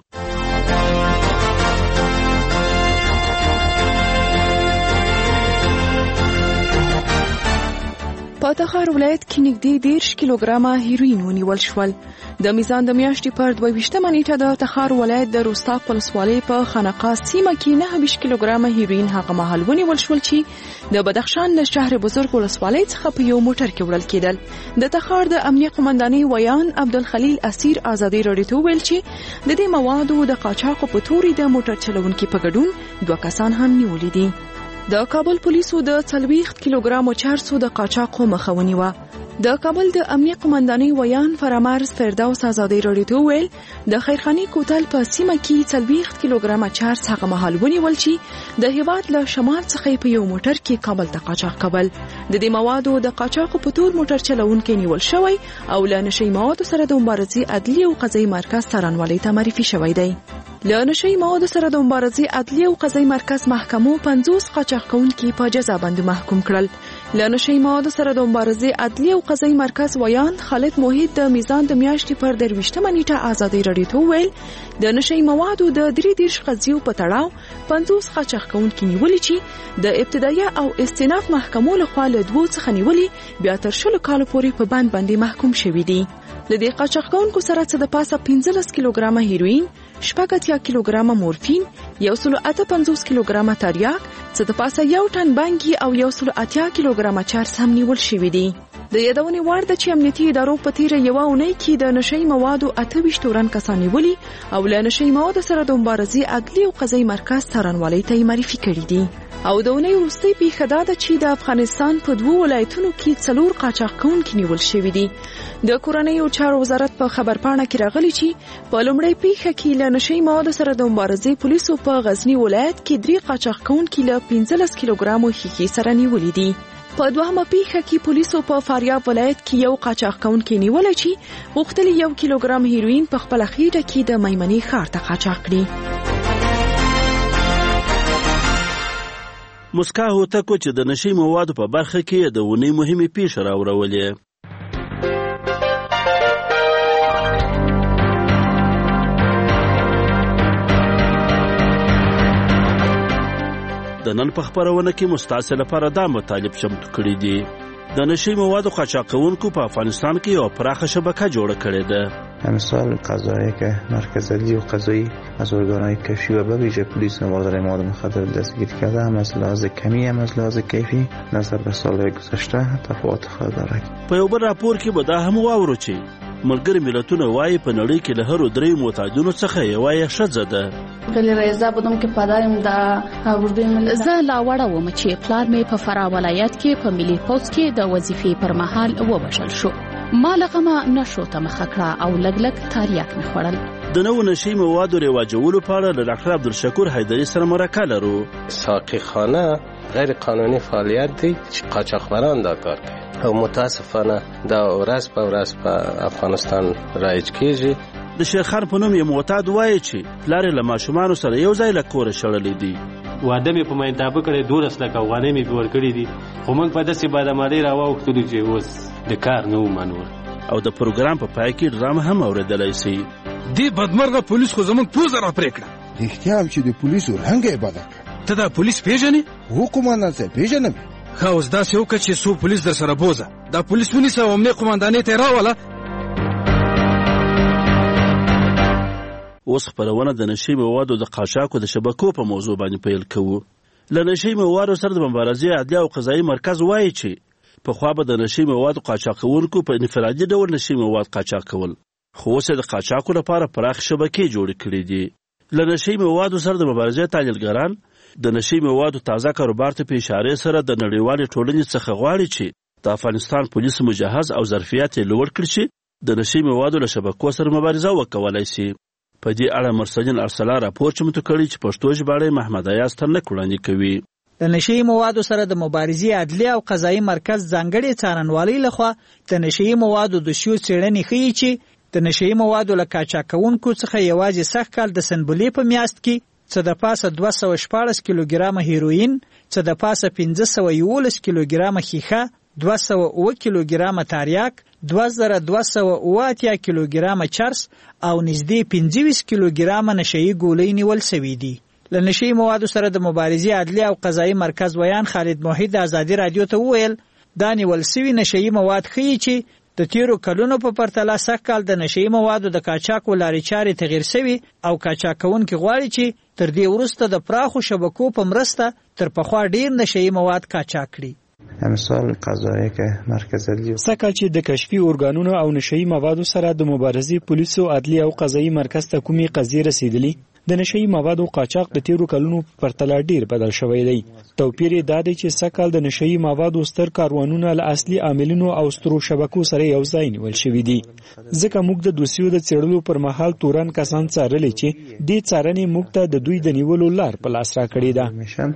په تخار ولایت کې نږدې 10 کیلوګرامه هیروین ونیول شول. د میزان د میاشتې پر 22 نیټه د تخار ولایت د روستاق ولسوالۍ په خانقاه سیمه کې 9 کیلوګرامه هیروین هغه مهال ونیول شول چې د بدخشان له شهر بزرګ ولسوالۍ څخه په یو موټر کې وړل کېدل. د تخار د امنیه قومندانۍ ویان عبدالخلیل اسیر ازادي رادیو ته ویل چې د دې موادو د قاچاق په توري د موټر چلونکي په ګډون 2 کسان هم نیولې دي. د کابل پولیسو د 40 کیلوګرامو چارسو د قاچاقو مخه ونیوه. د کابل د امنیه قومندانۍ ویان فرامرز فردوس ازادي رادیو ته ویل د خیرخانی کوتل په سیمه کې 40 کیلوګرامه چارس هغه مهال ونیول چې د هیواد له شمال څخه په یو موټر کې کابل ته قاچاق کول. د دې موادو د قاچاقو په تور موټر چلونکي نیول شوی او له نشي موادو سره د مبارزې عدلي او قضایي مرکز ترانوالۍ ته معرفي شوی دی. له نشي موادو سره د مبارزې عدلي او قضایي مرکز محکمو 50 قاچاق کوونکي په جزا باندې محکوم کړل. له نشي موادو سره د مبارزې عدلي او قضایي مرکز ویان خالد موحد د میزان د میاشتې پر 23 نیټه ازادي رادیو ته ویل د نشي موادو د 33 قضیو په تړاو 50 قاچاق کوونکي نیولې چې د ابتدایي او استئناف محکمو لخوا له 2 څخه نیولې بیا تر 10 کال پورې په بند باندې محکوم شوي دي. د دې قاچاق کوونکو سره څه د پاسه 15 کیلوګرامه هیروین، 80 کیلوګرامه مورفین، 158 کیلوګرامه تریاک، څه د پاسه 1 ټن بانګي او 180 کیلوګرامه چارس هم نیول شوي دي. د یادونې وړ ده چې امنیتي ادارو په تیره یوه اونۍ کې د نشي موادو 28 تورن کسان نیولي او له نشي موادو سره د مبارزې عدلي او قضایي مرکز ترانوالۍ ته معرفي کړي دي. او د اونۍ وروستۍ پیښه دا ده چې د افغانستان په 2 ولایتونو کې 4 قاچاق کوونکي نیول شوي دي. د کورنیو چارو وزارت په خبرپاڼه کې راغلي چې په لومړۍ پیښه کې له نشي موادو سره د مبارزې پولیسو په غزنی ولایت کې 3 قاچاق کوونکي له 15 کیلوګرامو ښیښې سره نیولي دي. په دوهمه پیښه کې پولیسو په فاریاب ولایت کې یو قاچاق کوونکی نیولی چې غوښتل 1 کیلوګرام هیروین په خپله خېټه کې د میمنې ښار ته قاچاق کړي. مسکا هوتکو چې د نشي موادو په برخه کې د ونې مهمې پیښې راوړولې. د نن په خبرونه کې مستعصي لپاره دا مطالب چمتو کړي دي. د نشي موادو قاچاقونکو په افغانستان کې یو پراخه شبکه جوړه کړې ده. مثال قضایی که مرکز عدلی و قضایی از ارگانهای کشفی و به ویژه پلیس مبادله مواد مخدر دستگیر کرده، هم از لحاظ کمی هم از لحاظ کیفی نظر به سالهای گذشته تفاوت خود دارد. په یو بل راپور کې به دا هم واورو چې ملګري ملتونه وایي په نړۍ کې له هرو درې معتادینو څخه یوه یې ښځه ده. زه لا وړه وم چې پلار مې په فراه ولایت کې په ملي پوځ کې د وظیفې پر مهال ووژل شو. ما لغمه نشو ته مخه کړه او لګ تاریاک مې خوړل. د نوو نشي موادو رواجولو په اړه له ډاکټر عبدالشکور حیدري سره مرکه لرو. ساقی خانه غیر قانوني فعالیت دی چې قاچاقبران دا کار کوي او متاسفانه دا ورځ په ورځ په افغانستان رایج کیږي. د شیرخان په نوم یو معتاد وایي چې پلار یې له ماشومانو سره یو ځای له کوره شړلی دی. واده مې په مینتابه کړی 12 لکه افغانۍ مې پې ورکړي دي، خو موږ په داسې بادامادۍ راواوښتلو چې اوس د کار نه ومه نور. او د پروګرام په پای کې ډرامه هم اورېدلی سي. دې بدمرغه پولیس خو زموږ پوزه را پرې کړه. رښتیا هم چې د پولیسو رنګ یې بده کړه. ته دا پولیس پېژنې؟ هو قومندان صاحب پېژنم. ښه اوس داسې وکړه چې څو پولیس در سره بوزه، دا پولیس ونیسه او امنیه قومندانۍ ته یې راوله. اوس خپرونه د نشي موادو د قاچاقو د شبکو په موضوع باندې پیل کوو. له نشي موادو سره د مبارزې عدلي او قضایي مرکز وایي چې پخوا به د نشي موادو قاچاقونکو په انفرادي ډول نشي مواد قاچاق کول، خو اوس د قاچاقو لپاره پراخ شبکې جوړې کړې دي. له نشي موادو سره د مبارزې تحلیلګران د نشي موادو تازه کاروبار ته په اشارې سره د نړیوالې ټولنې څخه غواړي چې د افغانستان پولیس مجهز او ظرفیت یې لوړ کړي چې د نشي موادو له شبکو سره مبارزه وکولای شي. په دې اړه مرسدین ارسلا راپور چمتو کړی چې پښتو ژباړه محمد ایاز ترنک وړاندې کوي. د نشي موادو سره د مبارزې عدلي او قضایي مرکز ځانګړي څارنوالۍ لخوا د نشي موادو د شیو څېړنې ښیي چې د نشي موادو له قاچاقونکو څخه یوازې سږ کال د سنبلې په میاشت کې څه د پاسه 214 کیلوګرامه هیروین، څه د پاسه 511 کیلوګرامه ښیښه، 208 کیلوګرامه تاریاک، 2280 کیلوګرامه چرس او نږدې 25 کیلوګرامه نشئی ګولۍ نیول شوي دي. له نشئی موادو سره د مبارزې عدلي او قضایي مرکز ویان خالد موحد ازادي رادیو ته وویل دا نیول شوي نشئی مواد ښیي چې د تیرو کلونو په پرتله سږ کال د نشئی موادو د قاچاقو لارې چارې تغیر شوي او قاچاقونکي غواړي چې تر دې وروسته د پراخو شبکو په مرسته تر پخوا ډیر نشئی مواد قاچاق کړي. مثال قضایی که مرکز عدلی سکه چې د کشفي ارګانونو او نشئی موادو سره د مبارزې پولیسو عدلي او قضایي مرکز ته کومې قضیې رسیدلي، د نشئی موادو قاچاق د تیرو کلونو په پرتله ډیر بدل شوی دی. توپیر یې دا دی چې سږ د نشئی موادو ستر کاروانونه له اصلي عاملینو او سترو شبکو سره یو ځای نیول شوي دي. ځکه موږ د دوسیو د څېړلو پر مهال تورن کسان څارلي چې دې څارنې موږ ته د دوی د نیولو لار په لاس راکړې ده.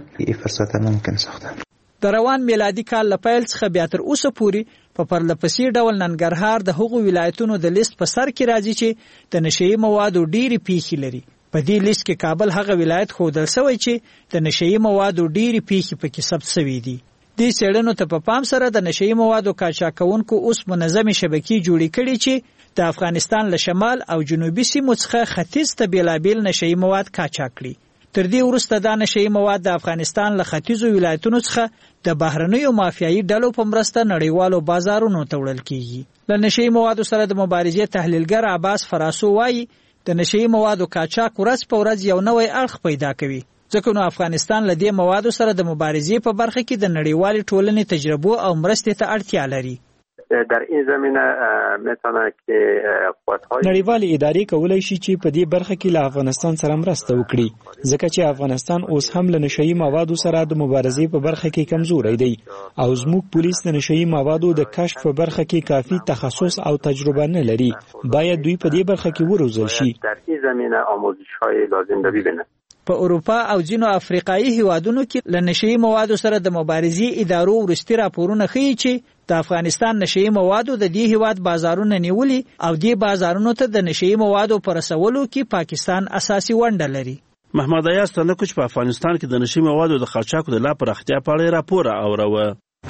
د روان میلادي کال له پیل څخه بیا تر اوسه پورې په پرلپسې ډول ننګرهار د هغو ولایتونو د لیست په سر کې راځي چې د نشئی موادو ډېرې پیښې لري. په دې لیست کې کابل هغه ولایت ښودل شوی چې د نشئی موادو ډېرې پیښې پکې ثبت شوي دي. دې څېړنو ته په پام سره د نشئی موادو قاچاقونکو اوس منظمې شبکې جوړې کړي چې د افغانستان له شمال او جنوبي سیمو څخه ختیځ ته بېلابېل نشئی مواد قاچاق کړي. تر دې وروسته دا نشئی مواد د افغانستان له ختیځو ولایتونو څخه د بهرنیو مافیایي ډلو په مرسته نړیوالو بازارونو ته وړل کیږي. له نشئی موادو سره د مبارزې تحلیلګر عباس فراسو وایي د نشئی موادو قاچاق ورځ په ورځ یو نوی اړخ پیدا کوي، ځکه نو افغانستان له دې موادو سره د مبارزې په برخه کې د نړیوالې ټولنې تجربو او مرستې ته اړتیا لري. در این زمینه میتونه که قوت‌های نړیوالې ادارې کولای شي چې په دې برخه کې له افغانستان سره مرسته وکړي، ځکه چې افغانستان اوس هم له نشئی موادو سره د مبارزې په برخه کې کمزوری دی او زموږ پولیس د نشئی موادو د کشف په برخه کې کافي تخصص او تجربه نه لري. باید دوی په دې برخه کې وروزل شي. در این زمینه آموزش‌های لازم رو ببینه. په اروپا او ځینو افریقایي هیوادونو کې له نشئی موادو سره د مبارزې ادارو وروستي راپورونه ښیي چې د افغانستان نشئی موادو د دې هیواد بازارونه نیولي او دې بازارونو ته د نشئی موادو په رسولو کې پاکستان اساسي ونډه لري. محمد ایاز تنکو چې په افغانستان کې د نشي موادو د قاچاق د لا پراختیا په اړه راپور اوروه.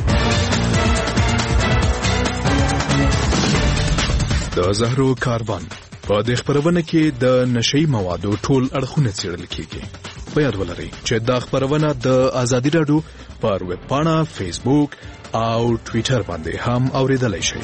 د زهرو کاروان په دې خبرونه کې د نشي موادو ټول اړخونه څېړل کیږي. په یاد ولرئ چې دا خبرونه د ازادي راډیو پر ویب پاڼه، فیسبوک او ټویټر باندې هم اوریدلای شئ.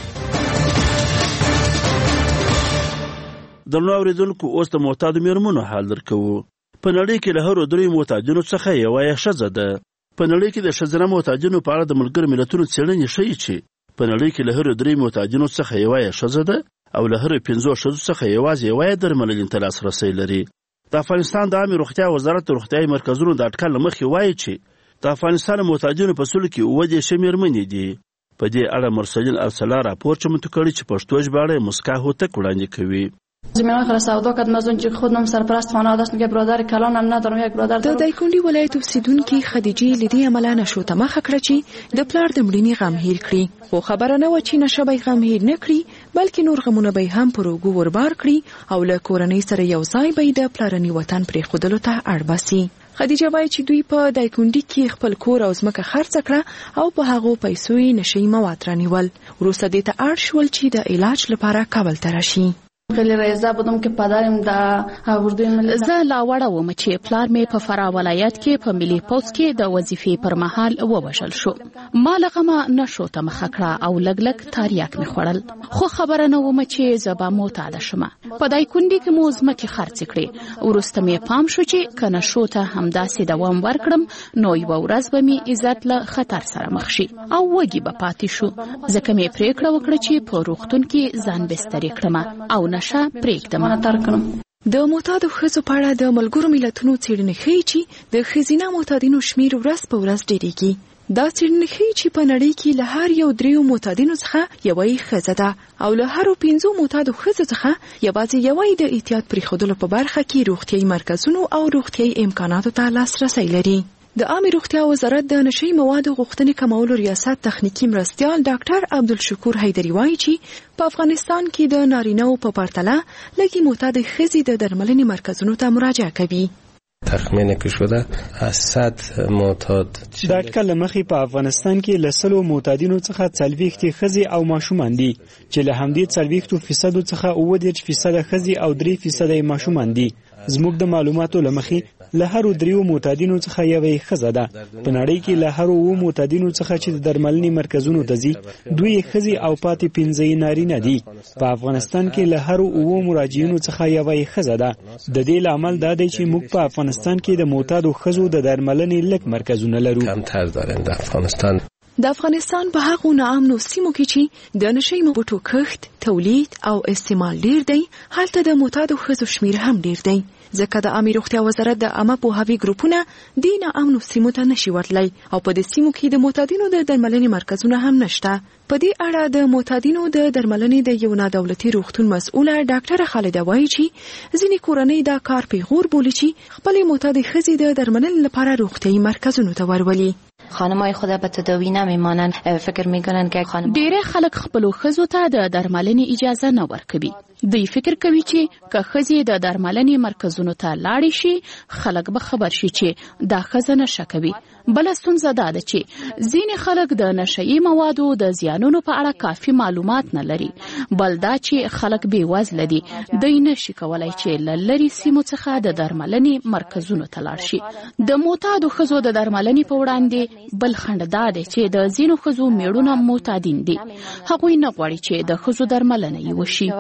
د نو اوریدونکو اوس د معتاد میرمنو حال درکو. په نړۍ کې له هرو درې معتادینو څخه یوه یې ښځه ده. په نړۍ کې د ښځینه معتادینو په اړه د ملګرو ملتونو څېړنې ښیي چې په نړۍ کې له هرو درې معتادینو څخه یوه یې ښځه ده او له هرو 5 ښځو څخه یوازې یوه یې درملنې ته لاسرسی لري. د افغانستان د عامې روغتیا وزارت د روغتیایي مرکزونو د اټکل له مخې وایي چې د افغانستان معتادینو په سلو کې 7 مېرمنې دي. په دې اړه مرسلین ارسلا راپور چمتو کړی چې پښتو ژباړه مسکا هوتک وړاندې کوي. زمینای خلاص سودا کد مزون چې خودم سرپرست خانه داشت میگه برادر کلانم ندارم یک برادر. د دایکنډي ولایت اوسیدونکو خدیجه لدی عمله نشو ته مخه کړه چې د پلار د مړینې غم هیر کړي. خو خبره نه و چې نشه به غم هیر نه کړي بلکې نور غمونه به هم پر وګو وربار کړي او له کورنۍ سره یو ځای به د پلارني وطن پرې خودلو ته اړ باسي. خدیجه وایي چې دوی په دایکنډي کې خپل کور او ځمکه خرڅ کړه او په هغو پیسو یې نشي مواد رانیول. وروسته دې ته اړ شول چې د علاج لپاره کابل ته راشي. خیلی رایزه بودم که پدرم د اردوی ملی زه لا وړه وم چې پلار مې په فراه ولایت کې په ملي پوځ کې د وظیفې پر مهال ووژل شو. ما له غمه نشو ته مخه کړه او لږ لږ تاریاک مې خوړل. خو خبره نه وم چې زه به معتاده شم. په دایکنډي کې مو ځمکې خرڅې کړې. وروسته مې پام شو چې که نشو ته همداسې دوام ورکړم نو یوه ورځ به مې عزت له خطر سره مخ شي او وږي به پاتې شو. ځکه مې پرېکړه وکړه چې په روغتون کې ځان بسترې کړم او نشه پرېږدم. د معتادو ښځو په اړه د ملګرو ملتونو څېړنې ښیي چې د ښځینه معتادینو شمېر ورځ په ورځ ډېرېږي. دا څېړنې ښیي چې په نړۍ کې له هر یو 3 معتادینو څخه یوه یې ښځه ده او له هرو 5 معتادو ښځو څخه یوازې یوه یې د احتیاط پرېښودلو په برخه کې روغتیایي مرکزونو او روغتیایي امکاناتو ته لاسرسی لري. د عامې روغتیا وزارت د نشي موادو غوښتنې کمولو ریاست تخنیکی مرستیال ډاکټر عبدالشکور حیدری وایي چې په افغانستان کې د نارینه‌و په پرتله لږې معتاد ښځې د درملنې مرکزونو ته مراجعه کوي. تخمین که شده از 100 معتاد د اټکل مخې په افغانستان کې له 100 معتادینو څخه 40 ښځې او ماشومان دي چې له همدې 40% څخه 30% ښځې او 3% ماشومان دي. زموږ د معلوماتو له مخې له هرو 3 معتادینو څخه یوه ښځه ده. په نړۍ کې له هرو 9 معتادینو څخه چې د درملنې مرکزونو ته ځي 2 ښځې او پاتې 5 نارینه دي. په افغانستان کې له هرو 9 مراجعینو څخه یوه ښځه ده. د دې لامل دا دی چې موږ په افغانستان کې د معتادو ښځو د درملنې لږ مرکزونه لرو. کمتر دارن د افغانستان. د افغانستان په هغو ناامنو سیمو کې چې د نشي موادو کښت، تولید او استعمال ډیر دی، هلته د معتادو ښځو شمیر هم ډیر دی. ځکه د عامې روغتیا وزارت د عامه پوهاوي ګروپونه د ناامنو سیمو ته نشي ورتلی او په دې سیمو کې د معتادینو د درملنې مرکزونه هم نشته. په دې اړه د معتادینو د درملنې د یو نادولتي روغتون مسؤله ډاکټره خالده وایي چې ځینې کورنۍ دا کار پیغور بولي چې خپلې معتادې ښځې د درملنې لپاره روغتیایي مرکزونو ته ورولي. خانمای خود به تداوی نمیمانند، فکر میکنن که خانم ډیره خلک خپل ښځو ته د درملنې اجازه نه ورکوي. دوی فکر کوي چې که ښځې د درملنې مرکزونو ته لاړې شي خلک به خبر شي چې دا ښځه نشه کوي. بله ستونزه دا ده چې ځینې خلک د نشهیي موادو د زیانونو په اړه کافي معلومات نه لري. بل دا چې خلک بې وزله دي، دوی نشي کولی چې له لرې سیمو څخه د درملنې مرکزونو ته لاړ شي. د معتادو ښځو د درملنې په وړاندې بل خنډ دا دی چې د ځینو ښځو میړونه معتادین دي. هغوی نه غواړي چې د ښځو درملنه یې وشي.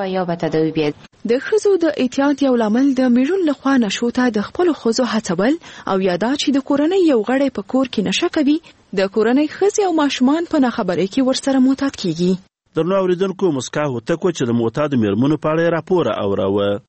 د ښځو د احتیاط یو لامل د میړون لخوا نشو ته د خپلو ښځو هڅول او یا دا چې د کورنۍ یو غړی په کور کې نشه کوي، د کورنۍ ښځې او ماشومان په ناخبرۍ کې ورسره معتاد کیږي. درنو اوریدونکو، مسکا هوتکو چې د معتادو میرمنو په اړه راپور اوروه.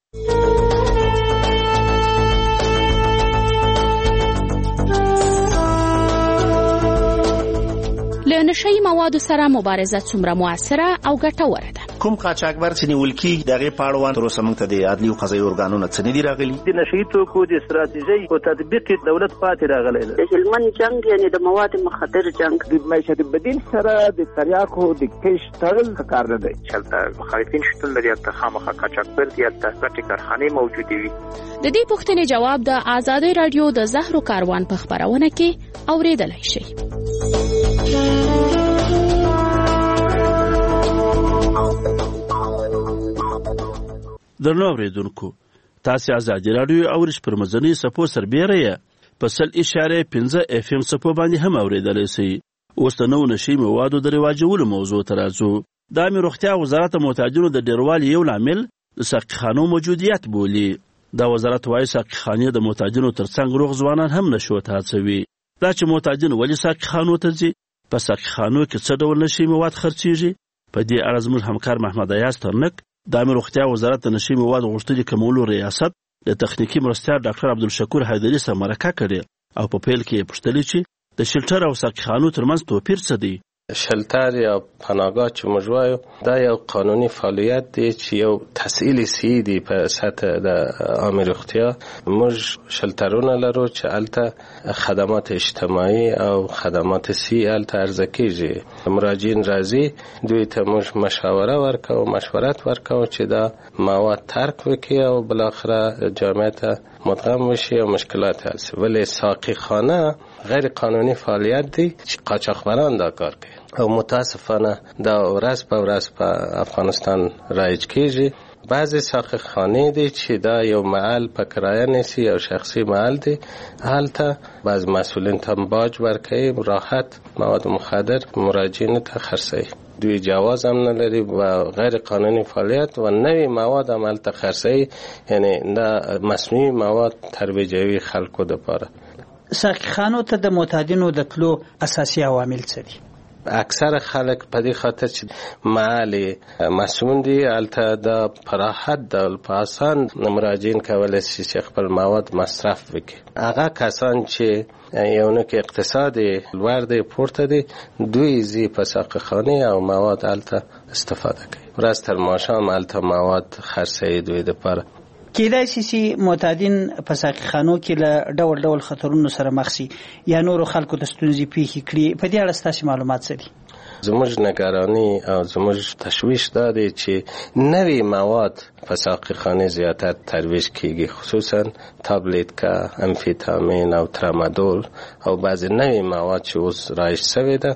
له نشهیي موادو سره مبارزه څومره موثره او ګټوره ده؟ کوم قاچاقبر چې نیول کیږي دغه پاړوان تر اوسه موږ ته د عدلي او قضایي ارګانونو څه نه دي راغلي. د نشئی توکو د استراتیژي او تطبیق دولت پاتې راغلی دی. د هلمند جنگ یعنی د مواد مخدر جنگ د معیشت بدیل سره د تریاکو د کش تړل کار نه دی. چلته مخالفین شتون لري ته خامخا قاچاقبر دي ته غټي کارخانه موجوده وي. د دې پوښتنې جواب د آزادۍ رادیو د زهرو کاروان په خبرونه کې اوریدلای شئ. درنو اوریدونکو تاسو آزادۍ رادیو اورش پر مزنی سپو سربېره په 100.5 اف ام سپو باندې هم اوریدلای شئ. اوس د نو نشي موادو د رواجولو موضوع ترازو د امیر روغتیا وزارت معتادینو د ډیروالي یو عامل د ساقخانو موجودیت بولی. دا وزارت وايي ساقخانې د معتادینو ترڅنګ روغ ځوانان هم نشو ته هڅوي. دا چې معتادین ولې ساقخانو ته ځي، په ساقخانو کې څه ډول نشي مواد خرڅیږي، په دې اړه زموږ همکار محمد ایاز ترنک د امیر روغتیا وزارت د نشي مواد غوښتنې کمولو ریاست د تخنیکی مرستیال ډاکټر عبدالشکور حیدري سره مرکه کړې او په پیل کې یې پوښتلې چې د شلټر او ساقخانو ترمنځ توپیر څه دی. شلتر یا پناهگاه چې موږ وایو دا یو قانوني فعالیت دی چې یو تسهیل سی دی په سطح د عامه روغتیا. موږ شلترونه لرو چې الته خدمات اجتماعي او خدمات سی الته عرضه کیږي. مراجعین راځي دوی ته موږ مشوره ورکو مشورت ورکو چې دا مواد ترک وکړي او بالاخره جامعه ته مدغم وشي او مشکلات حل شي. ولی ساقی خانه غیر قانونی فعالیت دی چې قاچاقبران دا کار کوي او متاسفانه دا ورځ په ورځ په افغانستان رایج کیږي. بعضی ساقی خانه دی چې دا یو محل په کرایه نیسي او شخصي محل دی، هلته بعض مسئولین ته باج ورکوي راحت مواد مخدر مراجعین ته خرڅوي. دوی جواز هم نلري و غیر قانونی فعالیت و نوی مواد هم هلته خرڅوي، یعنی دا مصنوعي مواد ترویجوي خلکو دپاره. ساقخانو ته د معتادینو د تلو اساسي عوامل څه دي؟ اکثر خلک په دې خاطر چې محل مسئول دي هلته د پراحت د پاسان مراجعین کولی شي چې خپل مواد مصرف وکړي. هغه کسان چې یو نه کې اقتصاد لوړ دی پورته دي دوی زی په ساقخانه او مواد هلته استفاده کوي. ورځ تر ماښام هلته مواد خرڅوي دوی دپاره. کېدای شي چې معتادین په ساقخانو کې له ډول ډول خطرونو سره مخ شي یا نورو خلکو ته ستونزې پیښې کړي. په دې اړه ستاسو معلومات څه دي؟ زموږ نگرانی او زموږ تشویش دا دی چې نوی مواد په ساقخانه زیاتر ترویج کیږي، خصوصا تابلیتکا، امفیتامین او ترامادول او بعضی نوی مواد چې اوس رایج شوی ده.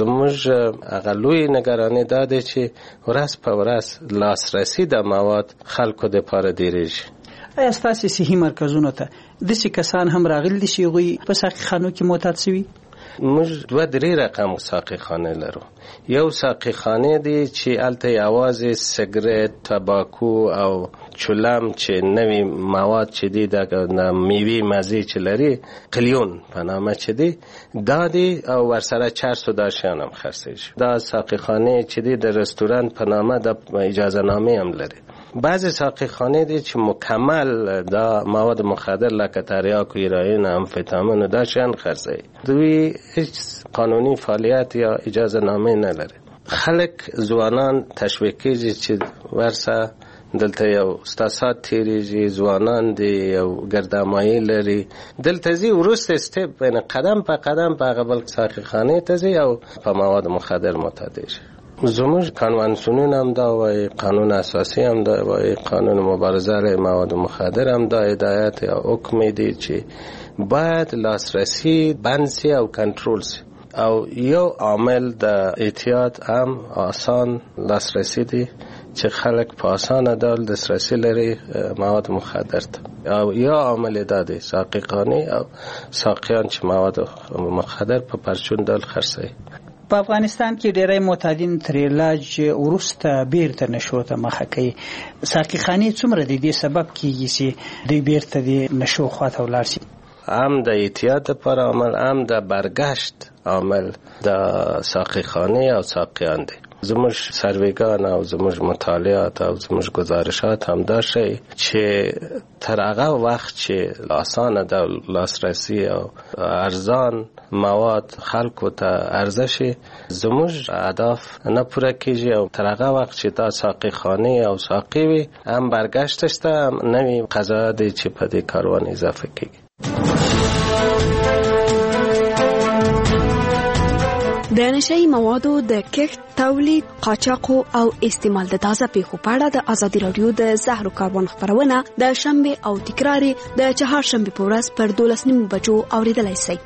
زموږ هغه لوی نگرانی دا دی چې ورځ په ورځ لاسرسی د مواد خلکو دپاره ډیریږي. آیا ستاسو صحي مرکزونو ته داسې کسان هم راغلي دي چې هغوی په ساقخانو کې معتاد شوي؟ موږ 2-3 رقم ساقخانه لرو. یو ساقخانه دی چې هلته یوازې سیګریټ، تباکو او چولم چې نوی مواد چې دی د میوې مزې چې لري قلیون په نامه چې دی دا دی او ورسره چرس و دا شیان هم خرڅېږي. دا ساقخانه چې دی د رستوران په نامه د اجازه نامه هم لري. بعضی ساقخانه دی چې مکمل دا مواد مخدر لکه تریاک و هیروئین، امفتامین و دا شیان خرڅوي. دوی هیچ قانونی فعالیت یا اجازه نامه نلري. خلک ځوانان تشویق کیږي چې ورسه دلته یو استاسات تیریږي، ځوانان دی یو ګردامایي لري، دلته ځي وروسته سټپ بین قدم په قدم په هغه بل ساقخانه ته ځي او په مواد مخدر معتادیږي. زموږ قانون هم دا وایي، قانون اساسی هم دا وایي، قانون مبارزه علیه مواد مخدر هم دا هدایت یا حکم دی چې باید لاسرسی بند سی او کنټرول سی. او یو عامل د احتیاط هم آسان لاسرسی دی چې خلک په آسانه ډول دسترسی لري مواد مخدر ته. او یا عامل دا دی ساقخانه او ساقیان چې مواد مخدر په پرچون ډول خرڅوي. په افغانستان کې ډېری معتادین تر علاج وروسته بیرته نشو ته مخه کوي. ساقخانې څومره د دې سبب کیږي چې دوی بیرته د نشو خواته ولاړ شي؟ هم د احتیاط لپاره عمل، هم د برگشت عمل د ساقخانه او ساقیان دی. زموږ سرویګان او زموږ مطالعات او زموږ گزارشات هم دا شي چې تر هغه وخت چې اسانه د لاسرسي او ارزان مواد خلکو ته عرضه شي زموږ اهداف نه پوره کیږي او تر هغه وخت چې دا ساقي خانه او ساقي وي هم برگشتش ته نوی قضا دی چې په دې کاروان اضافه کیږي. د نشئی موادو د کښت، تولید، قاچاق او استعمال د تازه پیښو په اړه د ازادي رادیو د زهرو کاروان خبرونه د شنبه او تکرار د چهارشنبه په ورځ پر 12:30 بجو اوریدلای شئ.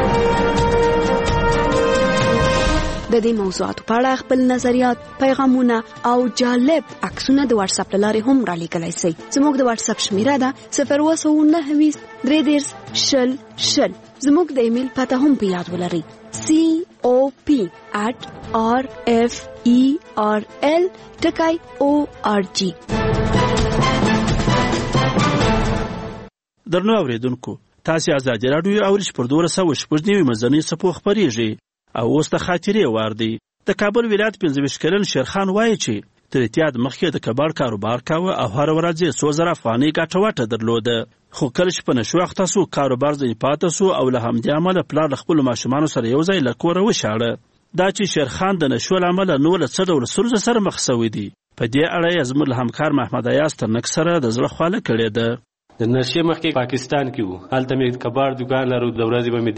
د دې موضوعاتو په اړه خپل نظریات، پیغامونه او جالب عکسونه د واتس اپ لارې هم را لیږلای شئ. زموږ د واتس اپ شمیره ده 029 33 زموږ د ایمیل پته هم په یاد ولرئ cop@referl.org. درنو اوریدونکو، تاسو ازادي رادیو اورش پر 299 مزنی صفو خبريږي او اوس د خاطرې وار دی. د کابل ولایت 25 کلن شیرخان وایي چې تر اتحاد مخکې د کباړ کاروبار کاوه او هر ورځ 100,000 افغانۍ ګټه وټه درلوده، خو کله چې په نشو اخته سو کاروبار ځنې پاتې سو او له همدې امله پلار خپل ماشومان سره یو ځای له کوره وشاړه. دا چې شیرخان د نشو عمله نو له څه ډول سرزه سره مخ شوی دی، په دې اړه یې زموږ همکار محمد ایاز ترنک سره د زړه خواله کړې ده. د نشې مخکې پاکستان کې وو، هلته مې کباړ دکان لرو، د ورځې به مې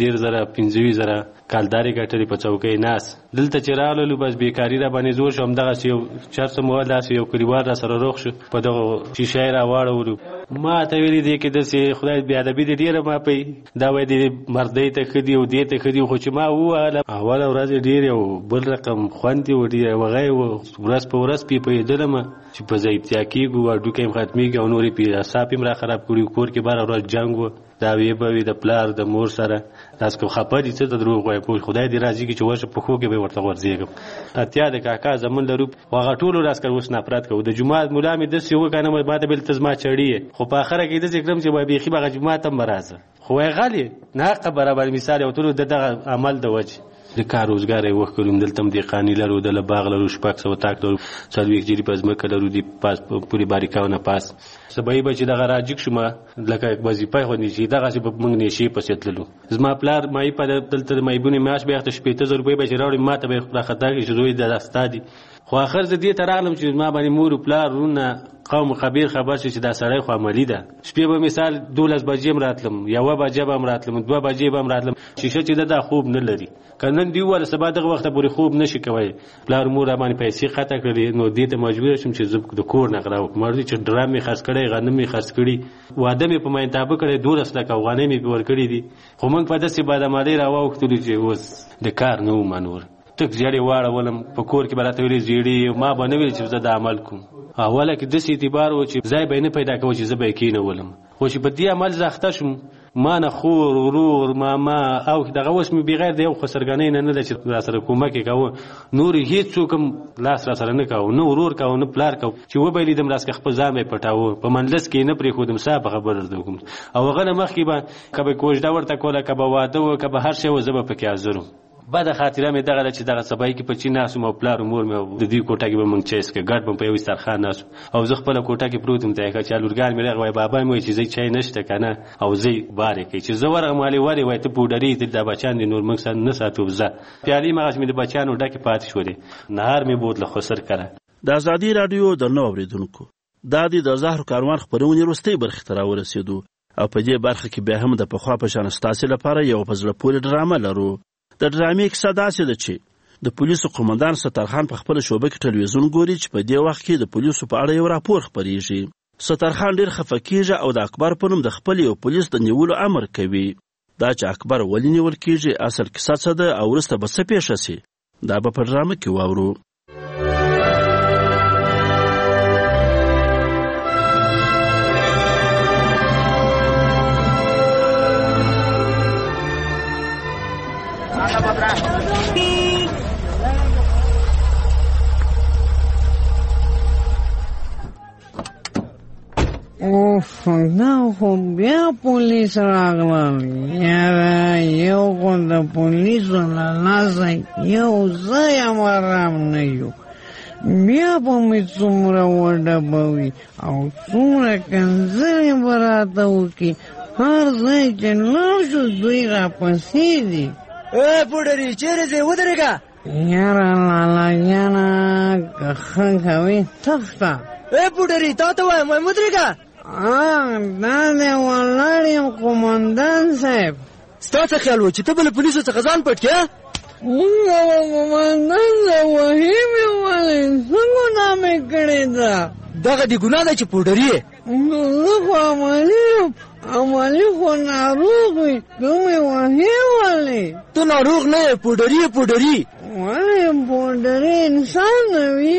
15,000 کالداري ګټلې په چوکۍ ناس. دلته چې راغلو بس بیکاري را باندې زور شو، همدغسې یو چرس مواد داسې یو کلیوال را سره روغ شو، په دغه شیشه یې راواړولو. ما ته ویلي دې کې داسې خدای بېادبي دې ډېره ما پی دا وایي دې مردۍ ته ښه دي او دې ته ښه دي، خو چې ما ووهله اوله ورځ یې ډېر یو بل رقم خوند یې و، ډېر وغی و، ورځ په ورځ پې پوهېدلم چې په ضعیفتیا کېږو، هډوکی م ختمېږي او نورې پې اعصاب یې م را خراب کړي. کور کې بهره ورځ جنګ و، دا وې به وي د پلار د مور سره، داسې که خفه دي څه ته دروغ وایي، خدای دې راضي کړي چې ورشه پښو کې به یې ورته غورځېږم. اتیا د کاکا زمون لرو، هغه ټولو راس کړ اوس نفرت کوو. د جومات ملا مې داسې وکنه ما ته بل ته زما چړي یې، خو په آخره کې داسې کړم چې وایي بیخي به هغه جومات هم به راځه، خو وایي غلې ناحقه برابر مثال یو ټولو د دغه عمل د وجې د کار روزګار یې وخت کړو. دلته هم دهقاني لرو، دله باغ لرو، 600 تاک لرو، 40 جري په ځمکه لرو، د پاس پورې باریکاونه پاس سبایي به چې دغه راجګ شومه لکه وظیفه خوندې چې دغسې به موږ نشي پسې تللو. زما پلار مایي په دلته د مایبونې معاش به یې اخته 80,000 روپۍ به چې راوړي ما ته به یې راخطا کړي چې زوی دا ستا دي. خو آخر زه دې ته راغلم چې زما باندې مور و پلار وروڼه قوم خبیر خبر شي چې دا سړی خو عملي ده. شپې به مثال 12 بجې هم راتلم، 1 بجې به هم راتلم، 2 بجې به هم راتلم، شیشه چې دا خوب نه لري، که نن دی وویل سبا دغه وخته پورې خوب نشي کوی. پلار مور را باندې پیسې قطع کړې، نو دې ته مجبور شوم چې زه د کور نه غلا وکړم. مرضي چې ډرام مې خرڅ کړی، غنم مې خرڅ کړي، واده مې په مینتابه کړی، 12 لکه افغانۍ مې پې ورکړي دي، خو موږ په داسې بادامالۍ را واوښتلو چې اوس د کار نه وم نور. تک زیړې واړولم په کور کې به راته ویلې زیړې، ما به نه ویل چې زه دا عمل کوم. اوله کې داسې اعتبار و چې ځای به یې نه پیدا کوه چې زه به یې کېنولم، خو چې په دې عمل زه اخته شوم ما نه خور ورور ماما او دغه اوس مې بغیر د یو خسرګنۍ نه ده چې را سره کومک یې کوه، نور هېڅ څوک هم لاس را سره نه کوه، نه ورور کوه نه پلار کوه، چې وبه یې لیدم راسکه خپل ځان به یې پټاوه، په منلس کې یې نه پرېښودم. صاحب خبر درته وکړم او هغه نه مخکې به که به کوژده ورته کوله، که به واده و، که به هر شی و، زه به پکې حاضر وم. بده خاطره مې دغه ده چې دغه سبایي کې په چین ناست وم او پلار و مور مې د دوی کوټه کې به موږ چای څښه، ګډ به په یو دسترخوان ناست او زه خپله کوټه کې پروت وم. ته یې که چې لورګان مې راغی وایي بابا مې وایي چې زه چای نشته که نه، او زه بار یې کوي چې زه ورغلم والې ولې وایي ته پوډري ته دا بچیان دي نور موږ سره نه ساتو. زه پیالې مغز مې د بچیانو ډکې پاتې شولې، نهار مې بوتله خسر کړه. د ازادي راډیو درنو اورېدونکو، دا د زهرو کاروان خپرونې وروستۍ برخې ته راورسېدو او په دې برخه کې بیا هم د پخوا په شان ستاسې لپاره یو په زړه پورې ډرامه لرو. د ډرامې کیسه داسې ده چې د پولیسو قومندان سترخان په خپله شعبه کې ټلویزیون ګوري چې په دې وخت کې د پولیسو په اړه یو راپور خپریږي. سترخان ډېر خفه کېږي او د اکبر په نوم د خپل یو پولیس د نیولو امر کوي. دا چې اکبر ولې نیول کېږي، اصل کیسه څه ده او وروسته به څه پیښه سي، دا به په ډرامه کې واورو. اوف دا خو بیا پولیس راغلل، یاره یو خو د پولیسو له لاسه یو ځای هم ارام نه یو. بیا به مې څومره وډبوي او څومره کنځلې به راته وکړي. هر ځای چې لاړ شو دوی راپسې دي. پوډري چیرې ځې ودرېږه. یاره لالا جانه که ښه کوې تخته. پوډري تا ته وایم ودرېږه. دا دی ولاړ یم قومندان صاحب. ستا څه خیال و چې ته به له پولیسو څخه ځان پټ کړې؟ مونږ به قومندان صاحب وهي مې ولې څه ګناه مې کړې ده؟ دغه دې ګناه ده چې پوډري یې. زه خو عملي یم، عملي خو ناروغ وي، ته مې وهي ولې؟ ته ناروغ نه یې، پوډري یې پوډري. ولې پوډري انسان نه وي؟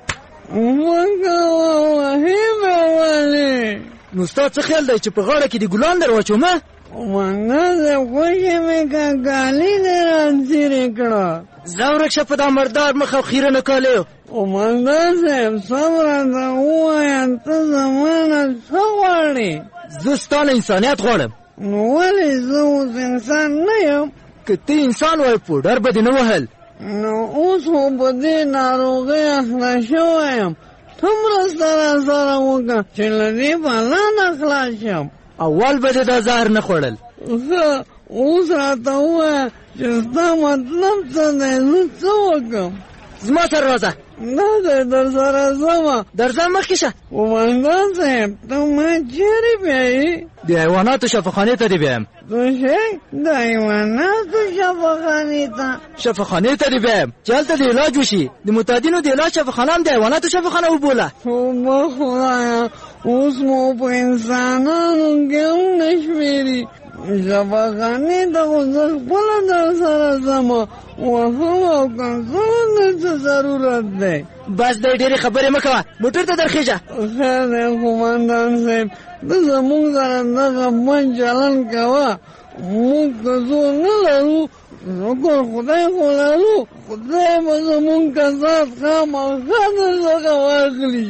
مونږه وهي مې ولې؟ نو ستا څه خیال دی چې په غاړه کې دې ګلان در واچومه؟ قومندان صاحب خوښې مې که ګالي دې رانځېرې کړه. ځه ورک شه په دا مردار مخ او خیره نکالی. قومندان صاحب سم راته ووایه ته زما نه څه غواړې؟ زه ستا نه انسانیت غواړم. نو ولې زه اوس انسان نه یم؟ که ته انسان وای پوډر به دې نه وهل. نو اوس خو په دې ناروغۍ اخته شوی یم، ته مرسته راسره وکړه چې له دې بلا نه خلاص شم. اول به دې دا زهر نه خوړل. ښه اوس راته ووایه چې ستا مطلب څه دی، زه څه وکړم؟ زما سره راځه. نه دی در سره ځمه. درځه مخکې شه. قومندان صاحب ته ما چیرې بیایې؟ د حیواناتو شفاخانې ته دې بیایم. څه شی؟ د حیواناتو شفاخانې ته؟ شفاخانې ته دې بیایم چې هلته د علاج وشي. د معتادینو د علاج شفاخانه هم د حیواناتو شفاخانه وبوله. توبه خدایه، اوس مو په انسانانو کې هم نه شمېري. شفاخانې ته خو زه خپله در سره ځمه، وهم او کنځلو نه څه ضرورت دی. بس دی ډېرې خبرې مه کوه، موټر ته درخېږه. خیر دی قومندان صاحب، ته زموږ سره دغه بد چلن کوه. موږ که زور نه لرو، شکر خدای خو لرو، خدای به زموږ کسات خامخا درڅخه واخلي.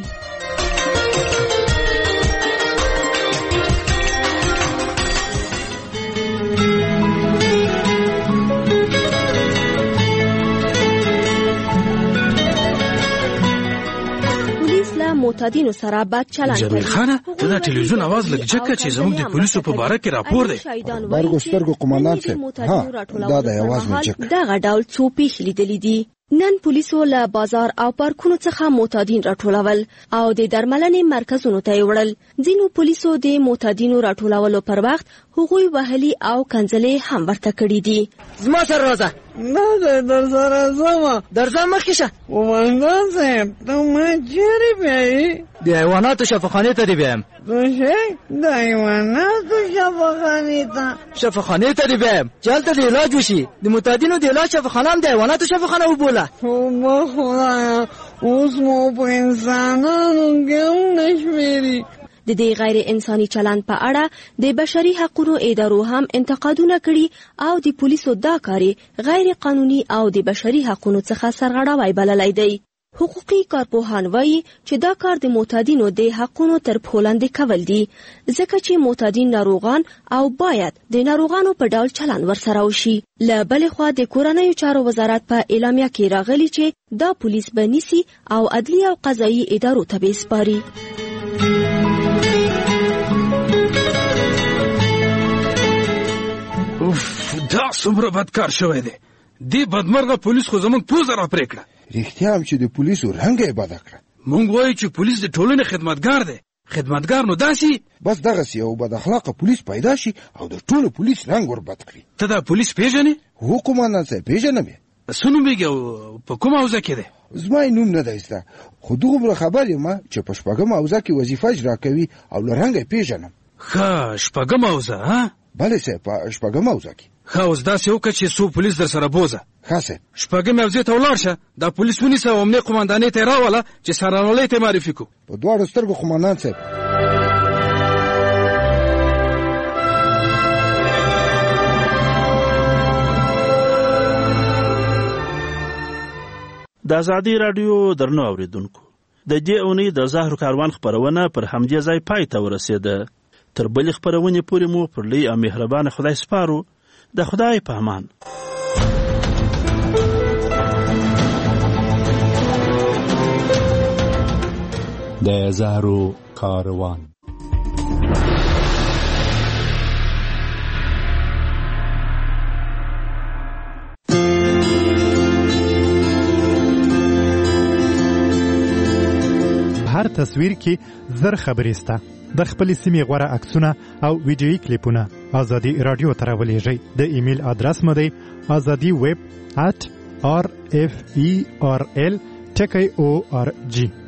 معتادینو سره بد چلند کوي. جمیل خانه ته دا ټلویزیون आवाज لګ جګه چې زموږ د پولیسو په باره کې راپور دی. برګو سترګو قومندان صاحب، ها دا د आवाज مې جګ. دغه ډول څو پیښې لیدلې دي. نن پولیسو له بازار او پارکونو څخه معتادین راټولول او د درملنې مرکزونو ته یې وړل. ځینو پولیسو د معتادینو راټولولو پر وخت هغوی وهلي او کنځلې هم ورته کړي دي. زما سره راځه. نه دی در سره ځمه. درځه مخکې شه. قومندان صاحب ته ما چیرې بیایې؟ د حیواناتو شفاخانې ته دې بیایم. څه شی؟ د حیواناتو شفاخانې ته؟ شفاخانې ته دې بیایم چې هلته د علاج وشي. د معتادینو د علاج شفاخانه هم د حیواناتو شفاخانه وبوله. توبه خدایه، اوس مو په انسانانو کې هم نه شمېري. د دې غیر انساني چلند په اړه د بشري حقوقو ادارو هم انتقادونه کړي او د پولیسو دا کاري غیر قانوني او د بشري حقوقو څخه سرغړاوی بللی دی. حقوقي کارپوهان وایي چې دا کار د معتادینو د حقوقو تر پښو لاندې کول دي، ځکه چې معتادین ناروغان او باید د ناروغانو په ډول چلند ورسره وشي. له بلې خوا د کورنیو چارو وزارت په اعلامیه کې راغلی چې دا پولیس به نیسي او عدلي او قضایي ادارو ته به سپاري. دا څومره بدکار شوی دی. دې بدمرغه پولیس خو زموږ پوزه را پرې کړه. رښتیا هم چې د پولیسو رنګ یې بده کړه. موږ وایو چې پولیس د ټولنې خدمتګار دی. خدمتګار نو داسې بس دغسې یو بد اخلاقه پولیس پیدا شي او د ټولو پولیس رنګ ور بد کړي. ته دا پولیس پیژنې؟ هو قومندان صاحب پیژنم یې. څه نومېږي او په کومه حوزه کې دی؟ زما یې نوم نه دی زده، خو دومره خبر یم چې په شپږمه حوزه کې وظیفه اجرا کوي او له رنګه یې پیژنم. ښه شپږمه حوزه ها؟ بله صاحب په شپږمه حوزه کې. ښه اوس داسې وکړه چې څو پولیس در سره بوزه. ښه صاحب. شپږمې حوزې ته ولاړ شه، دا پولیس ونیسه او امنیې قومندانۍ ته یې راوله چې سرانولۍ ته یې معرفي کړو. په دواړو سترګو قومندان صاحب. د ازادي راډیو درنو اوریدونکو، د دې اونۍ د زهرو کاروان خپرونه پر همدې ځای پای ته ورسېده. تر بلې خپرونې پورې مو پر لوی او مهربانه خدای سپارو. د خدای په امان. د زهرو کاروان. هر تصویر کې زر خبرې سته. د خپل سیمې غوره عکسونه او ویډیویي کلیپونه ازادي رادیو ته راولېږئ. د ایمیل ادرس مو دی azadiweb@rferl.org.